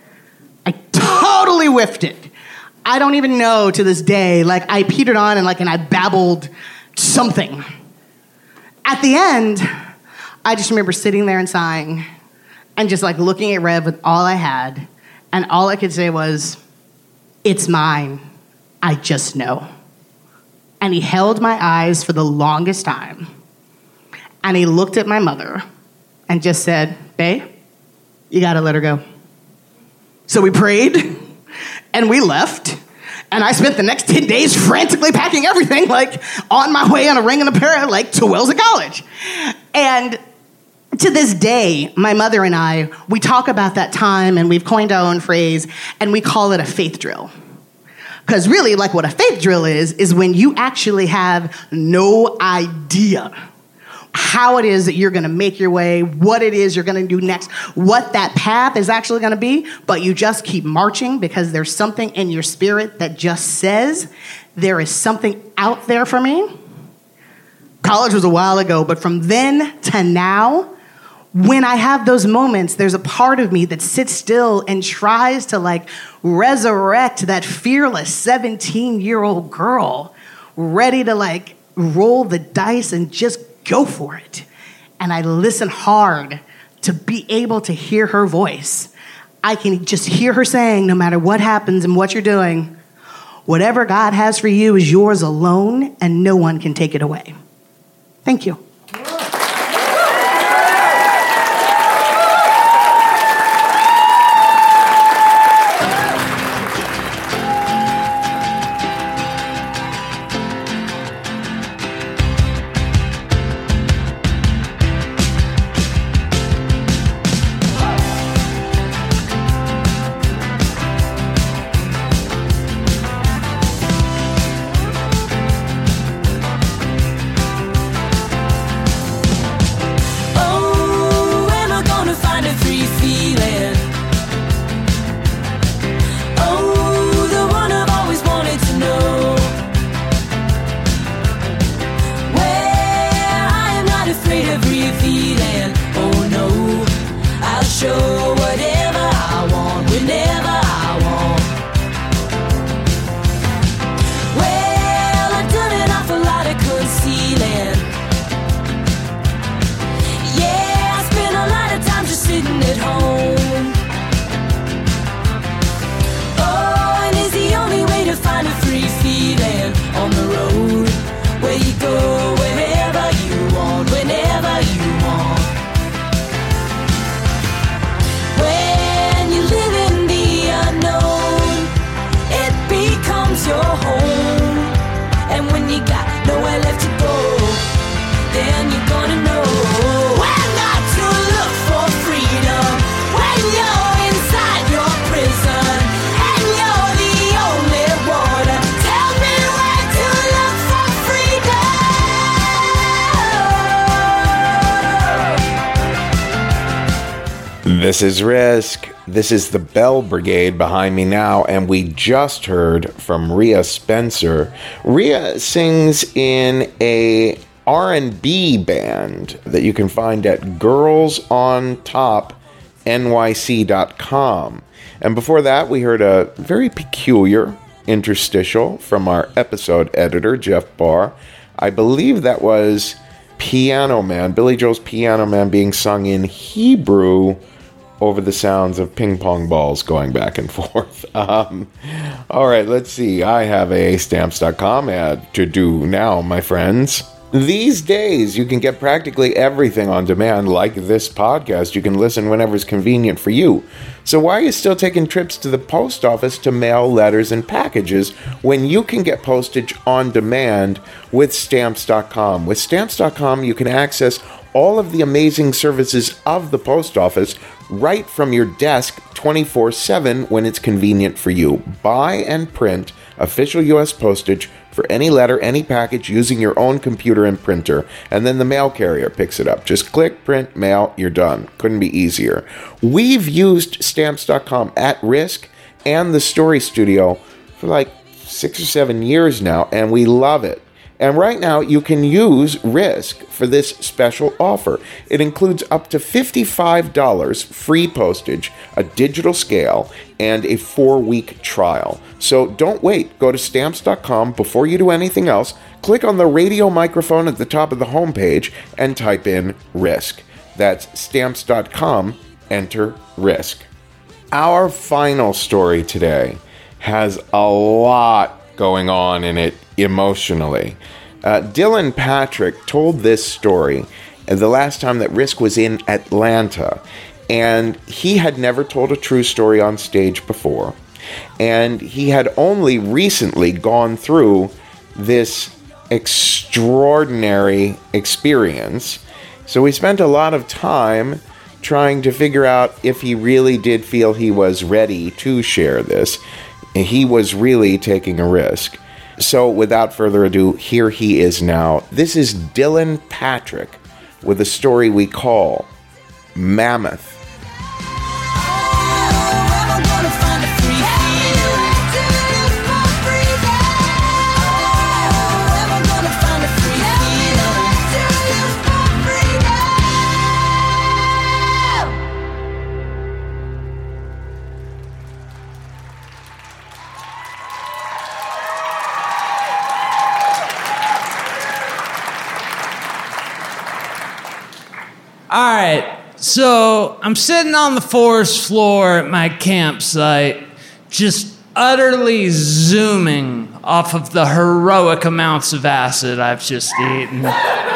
Totally whiffed it. I don't even know to this day. Like, I petered on and like, and I babbled something. At the end, I just remember sitting there and sighing and just like looking at Rev with all I had. And all I could say was, it's mine. I just know. And he held my eyes for the longest time. And he looked at my mother and just said, babe, you gotta let her go. So we prayed, and we left, and I spent the next ten days frantically packing everything, like, on my way on a ring and a pair, like, to Wellesley College. And to this day, my mother and I, we talk about that time, and we've coined our own phrase, and we call it a faith drill. Because really, like, what a faith drill is, is when you actually have no idea how it is that you're going to make your way, what it is you're going to do next, what that path is actually going to be, but you just keep marching because there's something in your spirit that just says, there is something out there for me. College was a while ago, but from then to now, when I have those moments, there's a part of me that sits still and tries to like resurrect that fearless seventeen-year-old girl ready to like roll the dice and just go for it. And I listen hard to be able to hear her voice. I can just hear her saying, no matter what happens and what you're doing, whatever God has for you is yours alone, and no one can take it away. Thank you. This is Risk. This is the Bell Brigade behind me now, and we just heard from Rhea Spencer. Rhea sings in a R and B band that you can find at girls on top N Y C dot com. And before that, we heard a very peculiar interstitial from our episode editor, Jeff Barr. I believe that was Piano Man, Billy Joel's Piano Man, being sung in Hebrew over the sounds of ping pong balls going back and forth. Um, all right, let's see. I have a Stamps dot com ad to do now, my friends. These days, you can get practically everything on demand, like this podcast. You can listen whenever it's convenient for you. So why are you still taking trips to the post office to mail letters and packages when you can get postage on demand with Stamps dot com? With Stamps dot com, you can access all of the amazing services of the post office right from your desk twenty-four seven when it's convenient for you. Buy and print official U S postage for any letter, any package using your own computer and printer, and then the mail carrier picks it up. Just click, print, mail, you're done. Couldn't be easier. We've used Stamps dot com at Risk and the Story Studio for like six or seven years now, and we love it. And right now, you can use Risk for this special offer. It includes up to fifty-five dollars free postage, a digital scale, and a four-week trial. So don't wait. Go to Stamps dot com before you do anything else. Click on the radio microphone at the top of the homepage and type in Risk. That's Stamps dot com. Enter Risk. Our final story today has a lot going on in it emotionally. Uh, Dylan Patrick told this story the last time that Risk was in Atlanta, and he had never told a true story on stage before, and he had only recently gone through this extraordinary experience. So we spent a lot of time trying to figure out if he really did feel he was ready to share this. He was really taking a risk. So without further ado, here he is now. This is Dylan Patrick with a story we call Mammoth. All right, so I'm sitting on the forest floor at my campsite, just utterly zooming off of the heroic amounts of acid I've just eaten.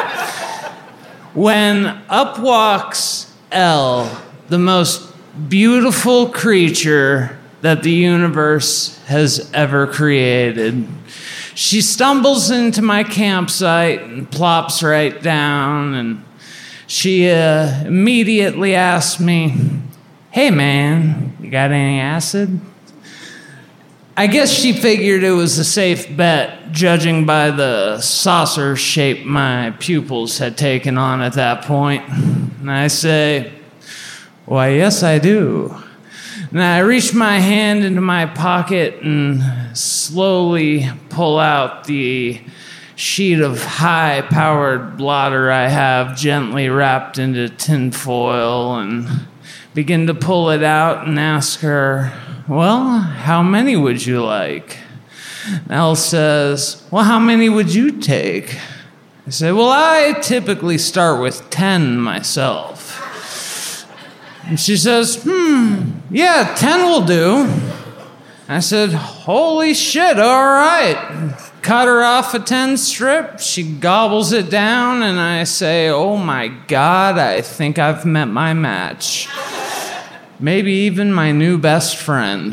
When up walks Elle, the most beautiful creature that the universe has ever created. She stumbles into my campsite and plops right down, and she uh, immediately asked me, "Hey man, you got any acid?" I guess she figured it was a safe bet, judging by the saucer shape my pupils had taken on at that point. And I say, "Why, yes I do." And I reach my hand into my pocket and slowly pull out the sheet of high-powered blotter I have gently wrapped into tinfoil and begin to pull it out and ask her, "Well, how many would you like?" Elle says, "Well, how many would you take?" I say, "Well, I typically start with ten myself." And she says, "Hmm, yeah, ten will do." I said, "Holy shit, all right." Cut her off a ten strip, she gobbles it down, and I say, "Oh my God, I think I've met my match. Maybe even my new best friend."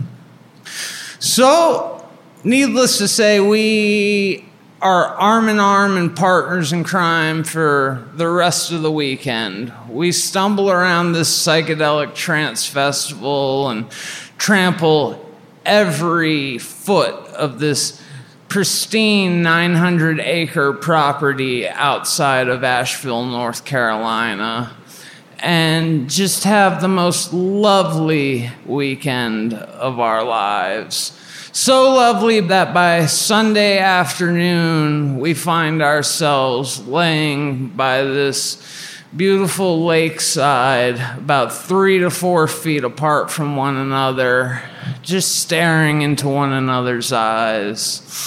So, needless to say, we are arm in arm and partners in crime for the rest of the weekend. We stumble around this psychedelic trance festival and trample every foot of this pristine nine hundred acre property outside of Asheville, North Carolina. and just have the most lovely weekend of our lives. So lovely that by Sunday afternoon, we find ourselves laying by this beautiful lakeside, about three to four feet apart from one another, just staring into one another's eyes,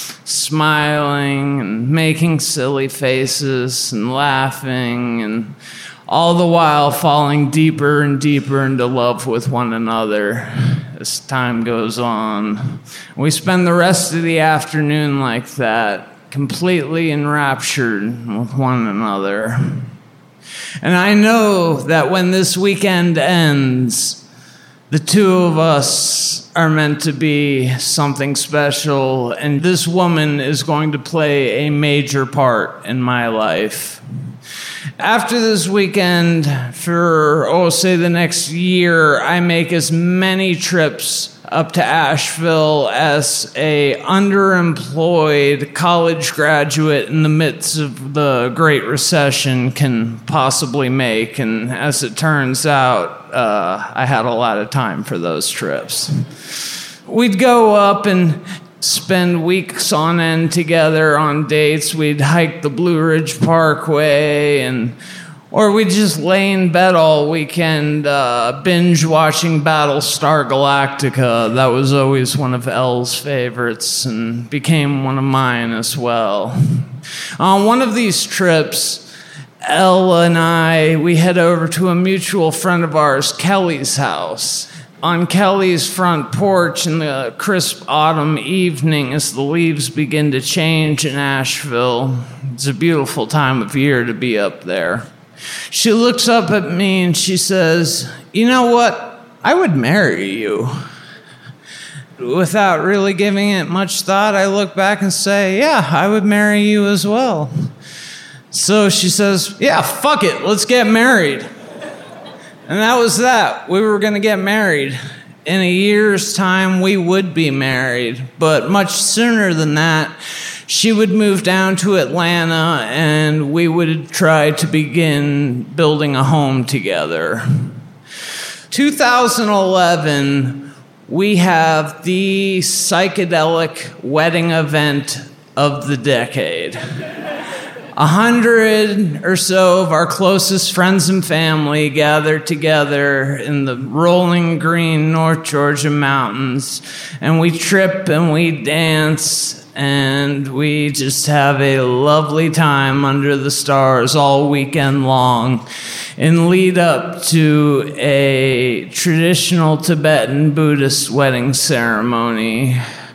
smiling and making silly faces and laughing, and all the while falling deeper and deeper into love with one another as time goes on. We spend the rest of the afternoon like that, completely enraptured with one another. And I know that when this weekend ends, the two of us are meant to be something special, and this woman is going to play a major part in my life. After this weekend, for, oh, say the next year, I make as many trips up to Asheville as a underemployed college graduate in the midst of the Great Recession can possibly make. And as it turns out, uh, I had a lot of time for those trips. We'd go up and spend weeks on end together on dates. We'd hike the Blue Ridge Parkway, and or we'd just lay in bed all weekend, uh, binge watching Battlestar Galactica. That was always one of Elle's favorites and became one of mine as well. On one of these trips, Elle and I, we head over to a mutual friend of ours, Kelly's house. On Kelly's front porch in the crisp autumn evening as the leaves begin to change in Asheville. It's a beautiful time of year to be up there. She looks up at me and she says, "You know what? I would marry you." Without really giving it much thought, I look back and say, "Yeah, I would marry you as well." So she says, "Yeah, fuck it, let's get married." And that was that. We were going to get married. In a year's time, we would be married. But much sooner than that, she would move down to Atlanta and we would try to begin building a home together. two thousand eleven, we have the psychedelic wedding event of the decade. A hundred or so of our closest friends and family gathered together in the rolling green North Georgia mountains, and we trip and we dance and we just have a lovely time under the stars all weekend long in lead up to a traditional Tibetan Buddhist wedding ceremony,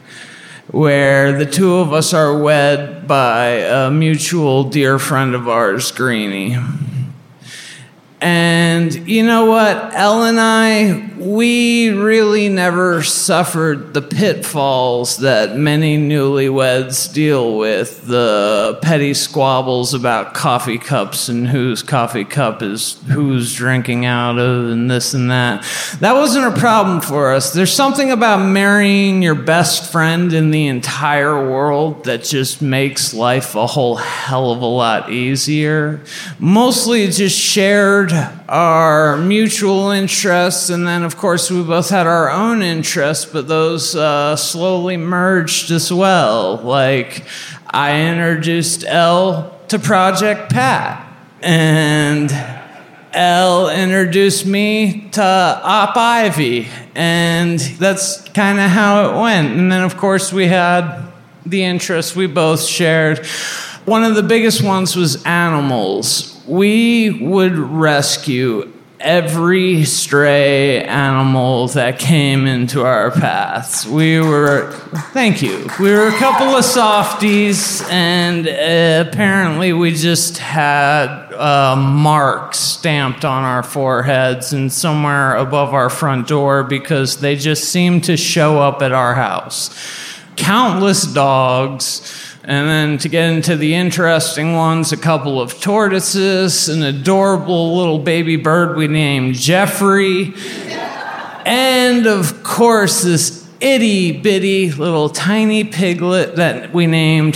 where the two of us are wed by a mutual dear friend of ours, Greenie. And you know what? Elle and I, we really never suffered the pitfalls that many newlyweds deal with, the petty squabbles about coffee cups and whose coffee cup is who's drinking out of and this and that. That wasn't a problem for us. There's something about marrying your best friend in the entire world that just makes life a whole hell of a lot easier. Mostly just shared our mutual interests, and then of course we both had our own interests, but those uh, slowly merged as well. Like, I introduced Elle to Project Pat, and Elle introduced me to Op Ivy, and that's kind of how it went. And then of course we had the interests we both shared. One of the biggest ones was animals. We would rescue every stray animal that came into our paths. We were, thank you, we were a couple of softies, and uh, apparently we just had uh, marks stamped on our foreheads and somewhere above our front door because they just seemed to show up at our house. Countless dogs. And then to get into the interesting ones, a couple of tortoises, an adorable little baby bird we named Jeffrey, and of course this itty-bitty little tiny piglet that we named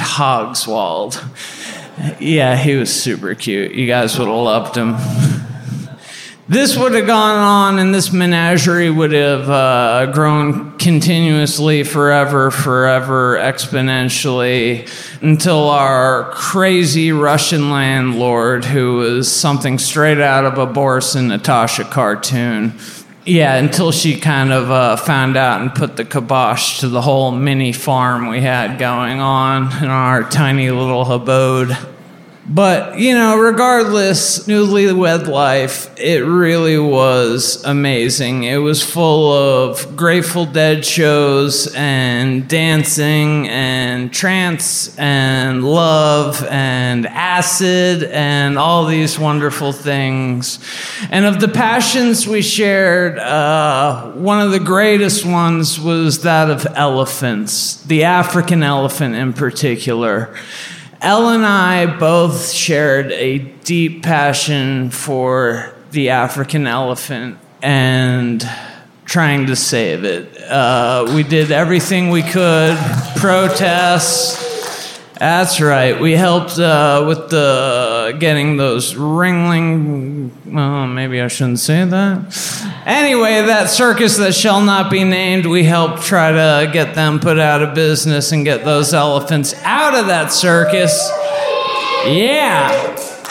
Hogswald. Yeah, he was super cute. You guys would have loved him. This would have gone on, and this menagerie would have uh, grown continuously, forever, forever, exponentially, until our crazy Russian landlord, who was something straight out of a Boris and Natasha cartoon, yeah, until she kind of uh, found out and put the kibosh to the whole mini farm we had going on in our tiny little abode. But, you know, regardless, newlywed life, it really was amazing. It was full of Grateful Dead shows and dancing and trance and love and acid and all these wonderful things. And of the passions we shared, uh, one of the greatest ones was that of elephants, the African elephant in particular. Elle and I both shared a deep passion for the African elephant and trying to save it. Uh, we did everything we could, protests. That's right. We helped uh, with the getting those ringling. Oh, maybe I shouldn't say that. Anyway, that circus that shall not be named, we helped try to get them put out of business and get those elephants out of that circus. Yeah.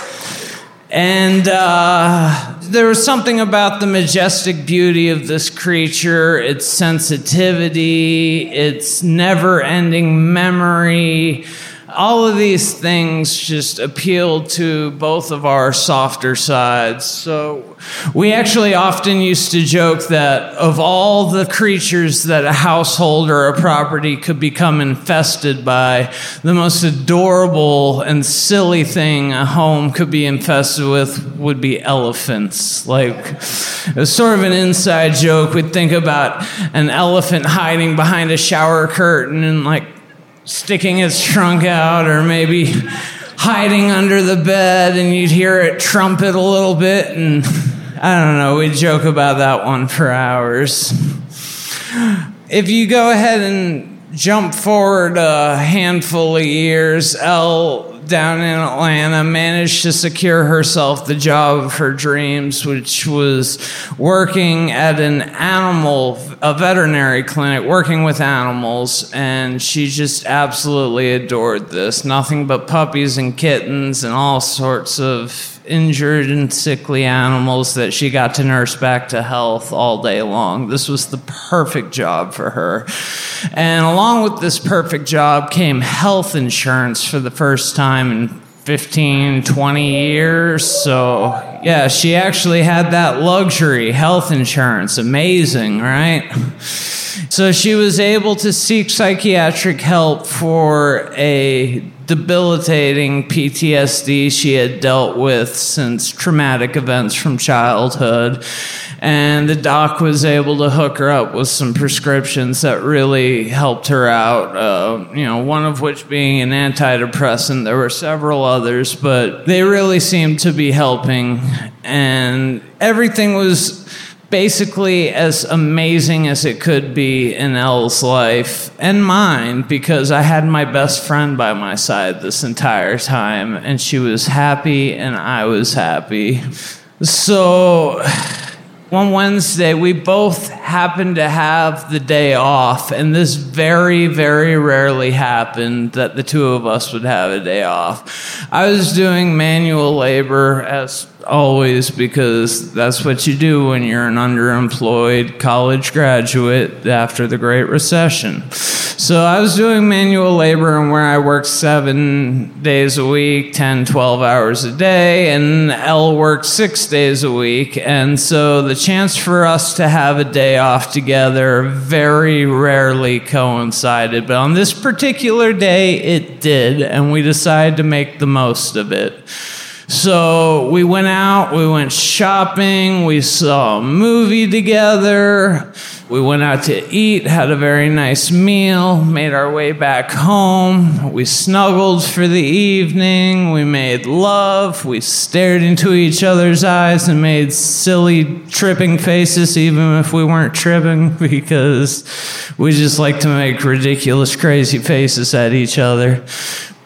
And uh, there was something about the majestic beauty of this creature, its sensitivity, its never-ending memory. All of these things just appealed to both of our softer sides. So we actually often used to joke that of all the creatures that a household or a property could become infested by, the most adorable and silly thing a home could be infested with would be elephants. Like, it was sort of an inside joke. We'd think about an elephant hiding behind a shower curtain and, like, sticking its trunk out, or maybe hiding under the bed, and you'd hear it trumpet a little bit, and I don't know, we'd joke about that one for hours. If you go ahead and jump forward a handful of years, Elle, down in Atlanta, managed to secure herself the job of her dreams, which was working at an animal, a veterinary clinic, working with animals, and she just absolutely adored this. Nothing but puppies and kittens and all sorts of injured and sickly animals that she got to nurse back to health all day long. This was the perfect job for her. And along with this perfect job came health insurance for the first time in fifteen, twenty years. So, yeah, she actually had that luxury, health insurance. Amazing, right? So she was able to seek psychiatric help for a debilitating P T S D she had dealt with since traumatic events from childhood. And the doc was able to hook her up with some prescriptions that really helped her out, uh, you know, one of which being an antidepressant. There were several others, but they really seemed to be helping. And everything was basically as amazing as it could be in Elle's life and mine, because I had my best friend by my side this entire time, and she was happy and I was happy. So one Wednesday, we both happened to have the day off, and this very, very rarely happened that the two of us would have a day off. I was doing manual labor, as always, because that's what you do when you're an underemployed college graduate after the Great Recession. So I was doing manual labor, and where I worked seven days a week, ten, twelve hours a day, and Elle worked six days a week. And so the chance for us to have a day off together very rarely coincided. But on this particular day, it did, and we decided to make the most of it. So we went out, we went shopping, we saw a movie together, we went out to eat, had a very nice meal, made our way back home, we snuggled for the evening, we made love, we stared into each other's eyes and made silly tripping faces even if we weren't tripping, because we just like to make ridiculous crazy faces at each other.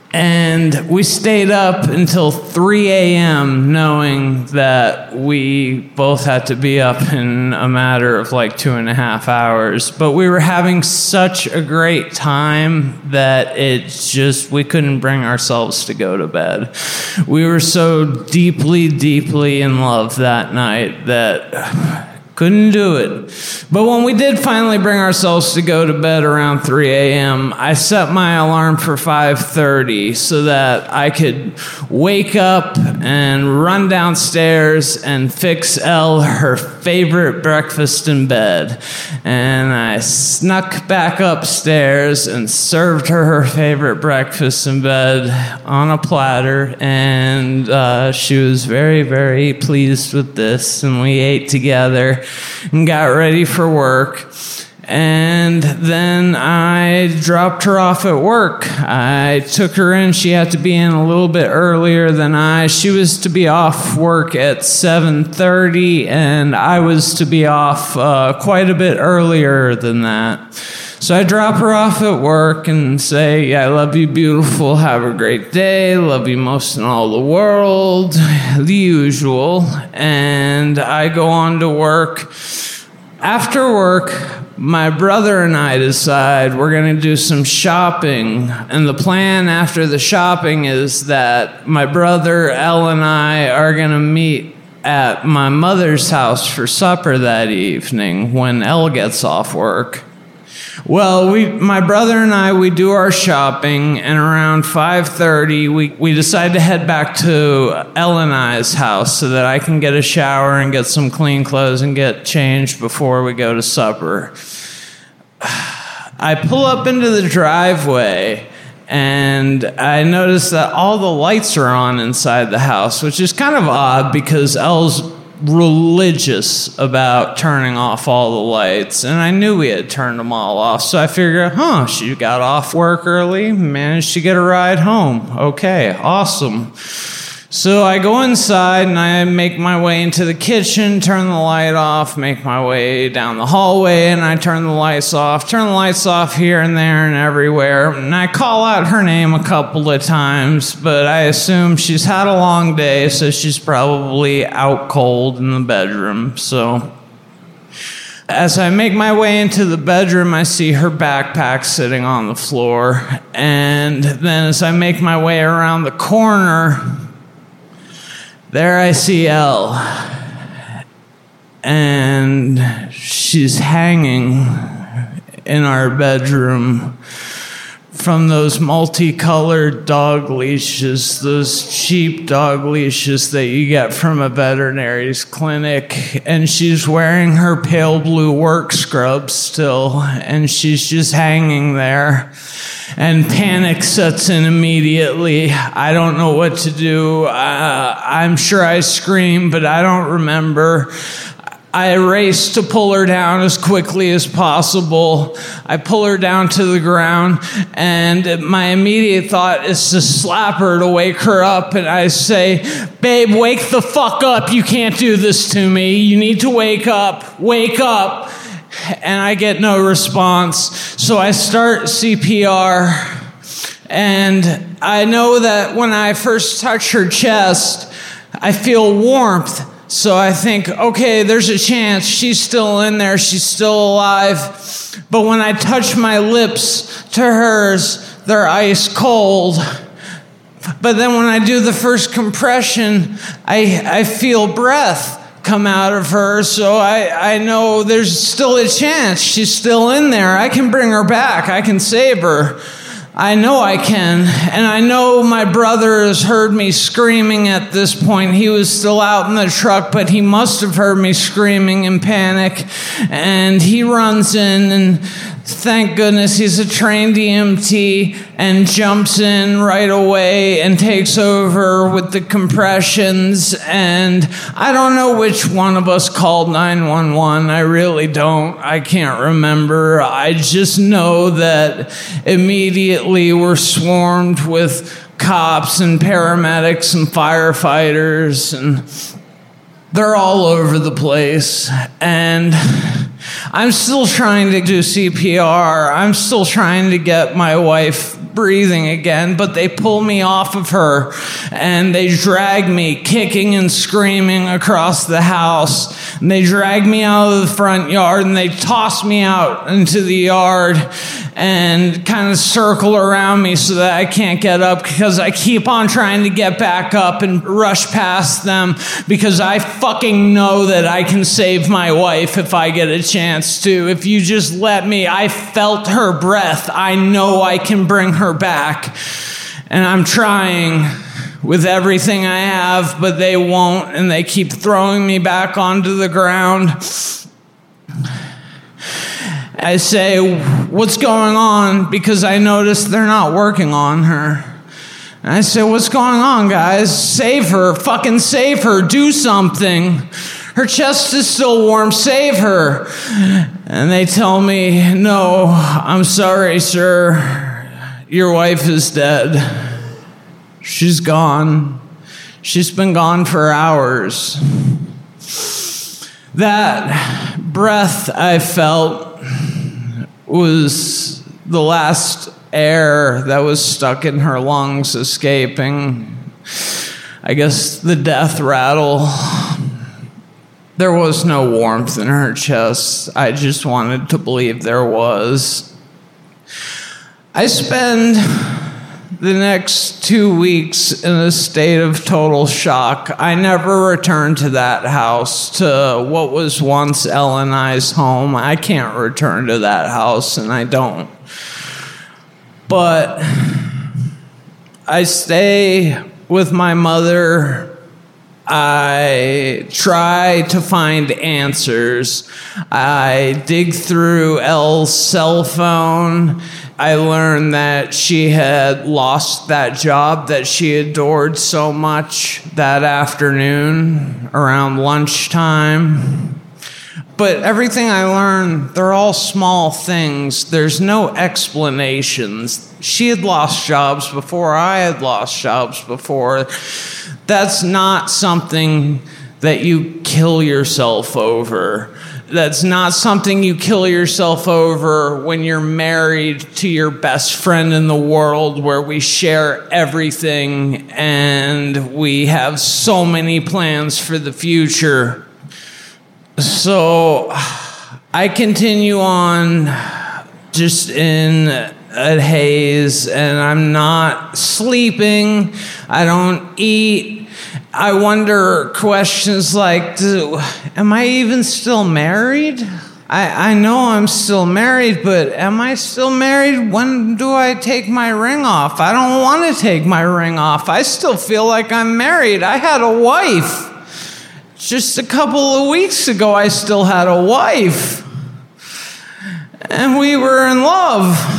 And we stayed up until three a.m. knowing that we both had to be up in a matter of like two and a half hours. But we were having such a great time that it just, we couldn't bring ourselves to go to bed. We were so deeply, deeply in love that night that couldn't do it. But when we did finally bring ourselves to go to bed around three a.m., I set my alarm for five thirty so that I could wake up and run downstairs and fix Elle her favorite breakfast in bed. And I snuck back upstairs and served her her favorite breakfast in bed on a platter. And uh, she was very, very pleased with this. And we ate together and got ready for work. And then I dropped her off at work. I took her in. She had to be in a little bit earlier than I. She was to be off work at seven thirty, and I was to be off uh, quite a bit earlier than that. So I drop her off at work and say, yeah, I love you, beautiful. Have a great day. Love you most in all the world. The usual. And I go on to work. After work, my brother and I decide we're going to do some shopping. And the plan after the shopping is that my brother, Elle, and I are going to meet at my mother's house for supper that evening when Elle gets off work. Well, we, my brother and I, we do our shopping, and around five thirty, we, we decide to head back to Elle and I's house so that I can get a shower and get some clean clothes and get changed before we go to supper. I pull up into the driveway, and I notice that all the lights are on inside the house, which is kind of odd because Elle's religious about turning off all the lights, and I knew we had turned them all off, so I figured, huh, she got off work early, managed to get a ride home. Okay, awesome. So I go inside and I make my way into the kitchen, turn the light off, make my way down the hallway, and I turn the lights off, turn the lights off here and there and everywhere, and I call out her name a couple of times, but I assume she's had a long day, so she's probably out cold in the bedroom. So as I make my way into the bedroom, I see her backpack sitting on the floor, and then as I make my way around the corner, there I see Elle, and she's hanging in our bedroom from those multicolored dog leashes, those cheap dog leashes that you get from a veterinary's clinic, and she's wearing her pale blue work scrubs still, and she's just hanging there. And panic sets in immediately. I don't know what to do. Uh, I'm sure I screamed, but I don't remember. I race to pull her down as quickly as possible. I pull her down to the ground, and my immediate thought is to slap her to wake her up. And I say, babe, wake the fuck up. You can't do this to me. You need to wake up. Wake up. And I get no response. So I start C P R, and I know that when I first touch her chest, I feel warmth. So I think, okay, there's a chance she's still in there, she's still alive. But when I touch my lips to hers, they're ice cold. But then when I do the first compression, I, I feel breath come out of her, so I, I know there's still a chance she's still in there. I can bring her back. I can save her. I know I can. And I know my brother has heard me screaming at this point. He was still out in the truck, but he must have heard me screaming in panic. And he runs in, and thank goodness he's a trained E M T, and jumps in right away and takes over with the compressions. And I don't know which one of us called nine one one. I really don't. I can't remember. I just know that immediately we're swarmed with cops and paramedics and firefighters, and they're all over the place. And I'm still trying to do C P R. I'm still trying to get my wife breathing again, but they pull me off of her and they drag me kicking and screaming across the house. And they drag me out of the front yard and they toss me out into the yard and kind of circle around me so that I can't get up, because I keep on trying to get back up and rush past them, because I fucking know that I can save my wife if I get a chance to. If you just let me, I felt her breath. I know I can bring her back. And I'm trying with everything I have, but they won't, and they keep throwing me back onto the ground. I say, what's going on? Because I noticed they're not working on her. And I say, what's going on, guys? Save her. Fucking save her. Do something. Her chest is still warm. Save her. And they tell me, no, I'm sorry, sir. Your wife is dead. She's gone. She's been gone for hours. That breath I felt was the last air that was stuck in her lungs escaping. I guess the death rattle. There was no warmth in her chest. I just wanted to believe there was. I spend the next two weeks in a state of total shock. I never returned to that house, to what was once Elle and I's home. I can't return to that house, and I don't. But I stay with my mother. I try to find answers. I dig through Elle's cell phone. I learned that she had lost that job that she adored so much that afternoon around lunchtime. But everything I learned, they're all small things. There's no explanations. She had lost jobs before I had lost jobs before. That's not something that you kill yourself over. That's not something you kill yourself over when you're married to your best friend in the world, where we share everything and we have so many plans for the future. So I continue on just in a haze, and I'm not sleeping. I don't eat. I wonder questions like, do, am I even still married? I, I know I'm still married, but am I still married? When do I take my ring off? I don't want to take my ring off. I still feel like I'm married. I had a wife. Just a couple of weeks ago, I still had a wife. And we were in love.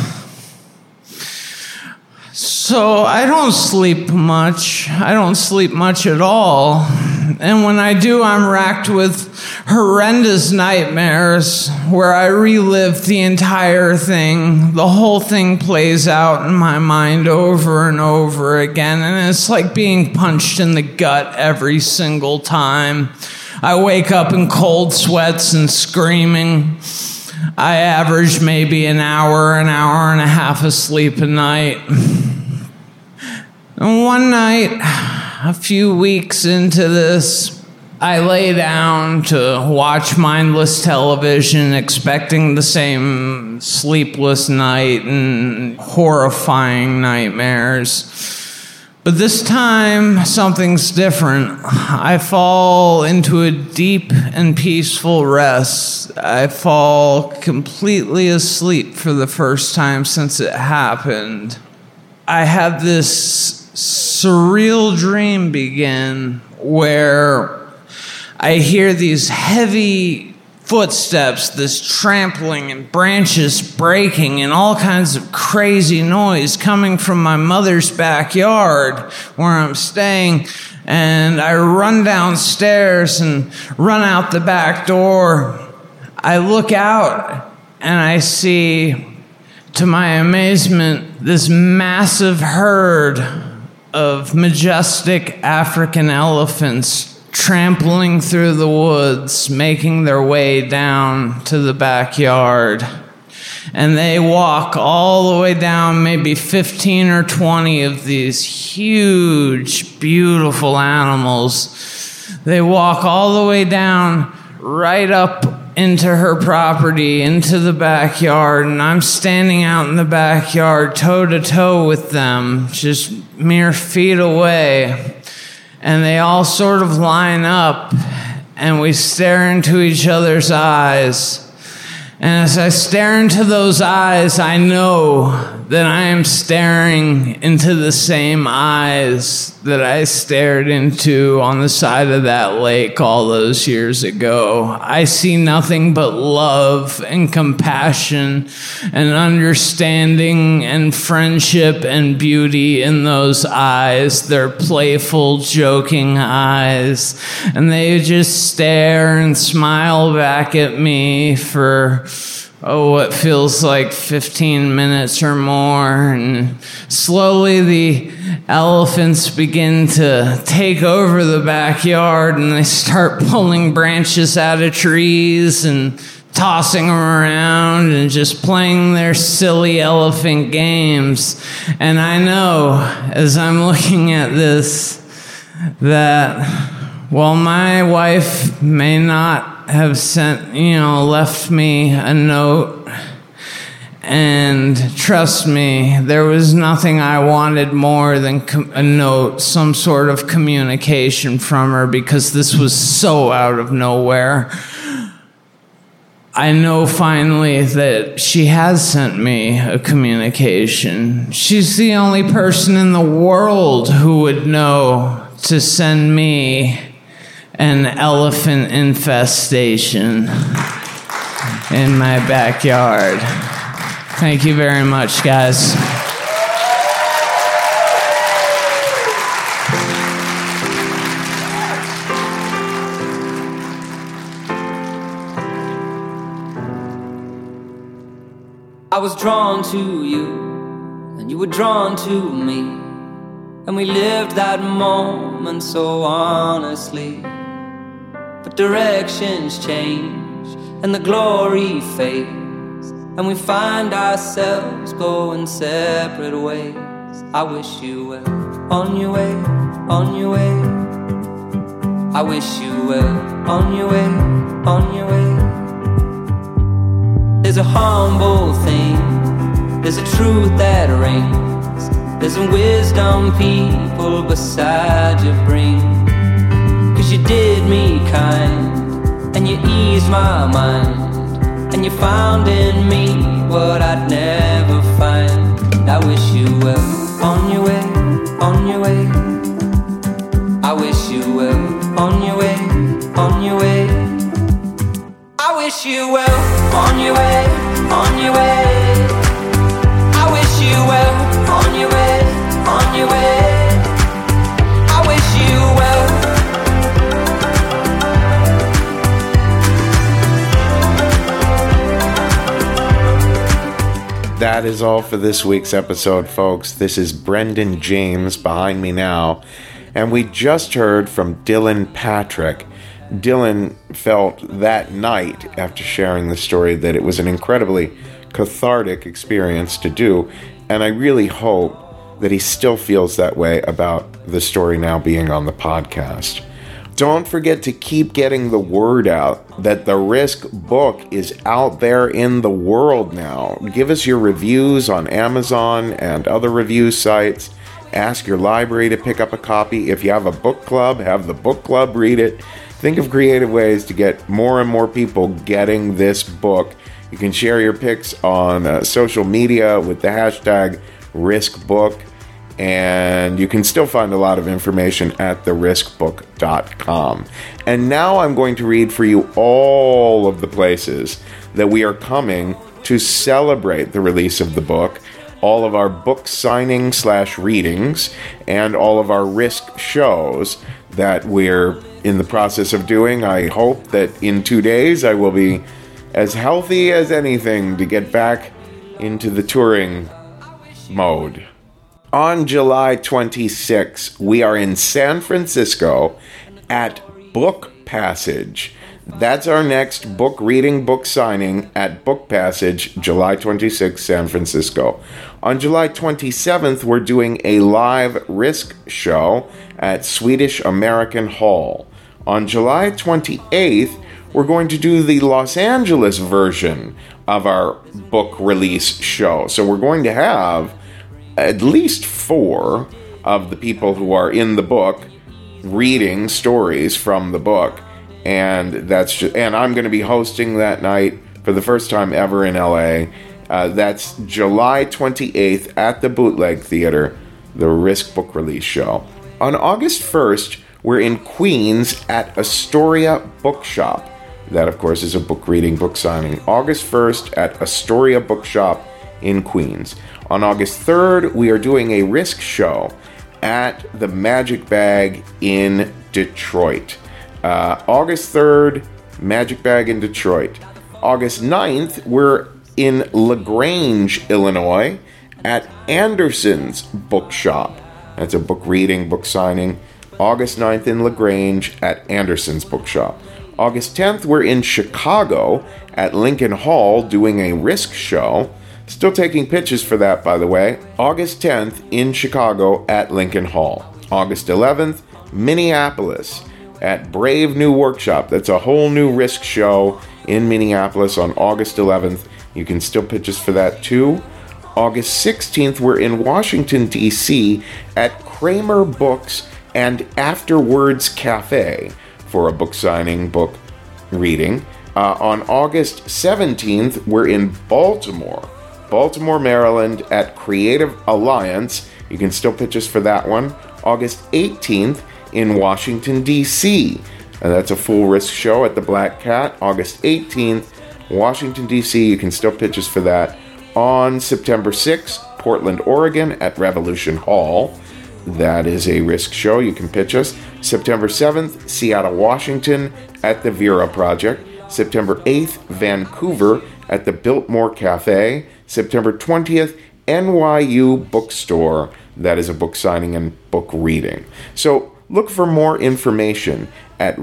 So I don't sleep much. I don't sleep much at all. And when I do, I'm racked with horrendous nightmares where I relive the entire thing. The whole thing plays out in my mind over and over again. And it's like being punched in the gut every single time. I wake up in cold sweats and screaming. I average maybe an hour, an hour and a half of sleep a night. And one night, a few weeks into this, I lay down to watch mindless television, expecting the same sleepless night and horrifying nightmares. But this time, something's different. I fall into a deep and peaceful rest. I fall completely asleep for the first time since it happened. I had this surreal dream begin where I hear these heavy footsteps, this trampling and branches breaking and all kinds of crazy noise coming from my mother's backyard where I'm staying. And I run downstairs and run out the back door. I look out and I see, to my amazement, this massive herd of majestic African elephants trampling through the woods, making their way down to the backyard. And they walk all the way down, maybe fifteen or twenty of these huge, beautiful animals. They walk all the way down, right up into her property, into the backyard, and I'm standing out in the backyard toe to toe with them, just mere feet away. And they all sort of line up, and we stare into each other's eyes. And as I stare into those eyes, I know that I am staring into the same eyes that I stared into on the side of that lake all those years ago. I see nothing but love and compassion and understanding and friendship and beauty in those eyes. They're playful, joking eyes. And they just stare and smile back at me for oh, what feels like fifteen minutes or more. And slowly the elephants begin to take over the backyard, and they start pulling branches out of trees and tossing them around and just playing their silly elephant games. And I know, as I'm looking at this, that while my wife may not have sent, you know, left me a note, and trust me, there was nothing I wanted more than com- a note, some sort of communication from her, because this was so out of nowhere. I know finally that she has sent me a communication. She's the only person in the world who would know to send me an elephant infestation in my backyard. Thank you very much, guys. I was drawn to you, and you were drawn to me, and we lived that moment so honestly. But directions change, and the glory fades, and we find ourselves going separate ways. I wish you well, on your way, on your way. I wish you well, on your way, on your way. There's a humble thing, there's a truth that rings, there's a wisdom people beside you bring. Cause you did me kind, and you eased my mind, and you found in me what I'd never find. I wish you well, on your way, on your way. I wish you well, on your way, on your way. I wish you well, on your way, on your way. I wish you well, on your way, on your way. I wish you well. That is all for this week's episode, folks. This is Brendan James behind me now, and we just heard from Dylan Patrick. Dylan felt that night after sharing the story that it was an incredibly cathartic experience to do, and I really hope that he still feels that way about the story now being on the podcast. Don't forget to keep getting the word out that the Risk book is out there in the world now. Give us your reviews on Amazon and other review sites. Ask your library to pick up a copy. If you have a book club, have the book club read it. Think of creative ways to get more and more people getting this book. You can share your picks on uh, social media with the hashtag RiskBook. And you can still find a lot of information at the risk book dot com. And now I'm going to read for you all of the places that we are coming to celebrate the release of the book, all of our book signing slash readings, and all of our Risk shows that we're in the process of doing. I hope that in two days I will be as healthy as anything to get back into the touring mode. On July twenty-sixth, we are in San Francisco at Book Passage. That's our next book reading, book signing at Book Passage, July twenty-sixth, San Francisco. On July twenty-seventh, we're doing a live Risk show at Swedish American Hall. On July twenty-eighth, we're going to do the Los Angeles version of our book release show. So we're going to have at least four of the people who are in the book reading stories from the book. And that's just, and I'm going to be hosting that night for the first time ever in L A. Uh, that's July twenty-eighth at the Bootleg Theater, the Risk book release show. On August first, we're in Queens at Astoria Bookshop. That, of course, is a book reading, book signing. August first at Astoria Bookshop in Queens. On August third, we are doing a Risk show at the Magic Bag in Detroit. Uh, August third, Magic Bag in Detroit. August ninth, we're in LaGrange, Illinois, at Anderson's Bookshop. That's a book reading, book signing. August ninth in LaGrange at Anderson's Bookshop. August tenth, we're in Chicago at Lincoln Hall doing a Risk show. Still taking pitches for that, by the way. August tenth in Chicago at Lincoln Hall. August eleventh, Minneapolis at Brave New Workshop. That's a whole new Risk show in Minneapolis on August eleventh. You can still pitches for that too. August sixteenth, we're in Washington, D C at Kramer Books and Afterwards Cafe for a book signing, book reading. Uh, on August seventeenth, we're in Baltimore, Baltimore, Maryland at Creative Alliance. You can still pitches for that one. August eighteenth, in Washington, D C And that's a full Risk show at the Black Cat. August eighteenth, Washington, D C You can still pitches for that. On September sixth, Portland, Oregon at Revolution Hall. That is a Risk show. You can pitch us. September seventh, Seattle, Washington at the Vera Project. September eighth, Vancouver at the Biltmore Cafe. September twentieth, N Y U Bookstore. That is a book signing and book reading. So look for more information at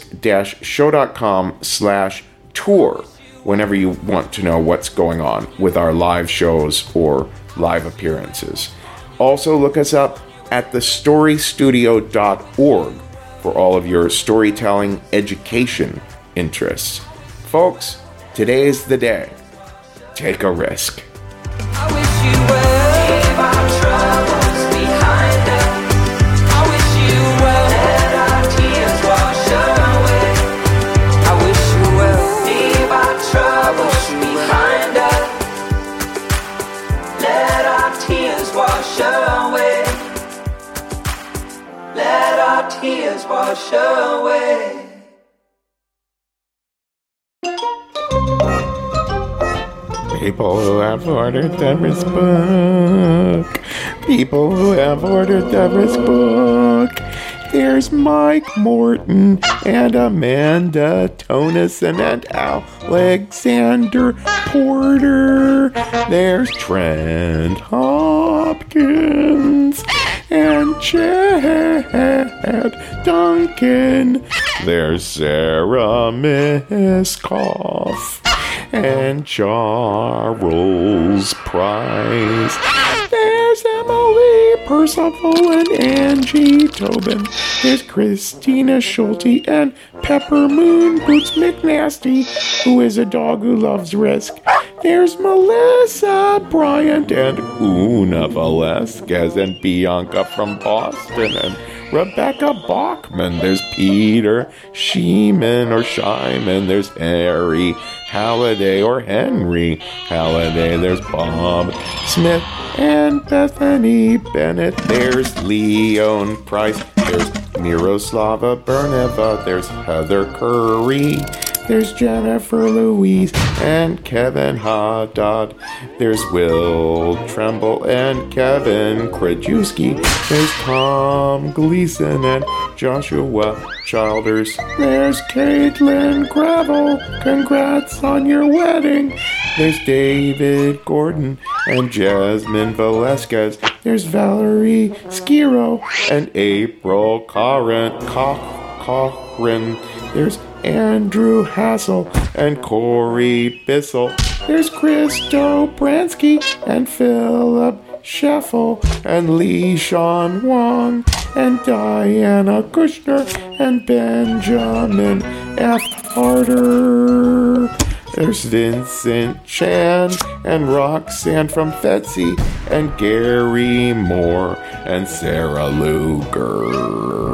risk-show.com slash tour whenever you want to know what's going on with our live shows or live appearances. Also look us up at the story studio dot org for all of your storytelling education interests. Folks, today is the day. Take a risk. I wish you well. Leave our troubles behind us. I wish you well. Let our tears wash away. I wish you well. Leave our troubles behind us. Let our tears wash away. Let our tears wash away. People who have ordered the Risk book. People who have ordered the Risk book. There's Mike Morton and Amanda Tonison and Alexander Porter. There's Trent Hopkins and Chad Duncan. There's Sarah Miskoff and Charles Price. There's Emily Percival and Angie Tobin. There's Christina Schulte and Pepper Moon Boots McNasty, who is a dog who loves Risk. There's Melissa Bryant and Una Velasquez and Bianca from Boston and Rebecca Bachman. There's Peter Sheeman or Shyman. There's Harry Halliday or Henry Halliday. There's Bob Smith and Bethany Bennett. There's Leon Price. There's Miroslava Berneva. There's Heather Curry. There's Jennifer Louise and Kevin Haddad. There's Will Tremble and Kevin Krajewski. There's Tom Gleason and Joshua Childers. There's Caitlin Gravel. Congrats on your wedding. There's David Gordon and Jasmine Velasquez. There's Valerie Skiro and April Cochran. Cochran. There's Andrew Hassel and Corey Bissell. There's Christo Bransky and Philip Scheffel and Lee Sean Wong and Diana Kushner and Benjamin F. Harder. There's Vincent Chan and Roxanne from Fetsy and Gary Moore and Sarah Luger.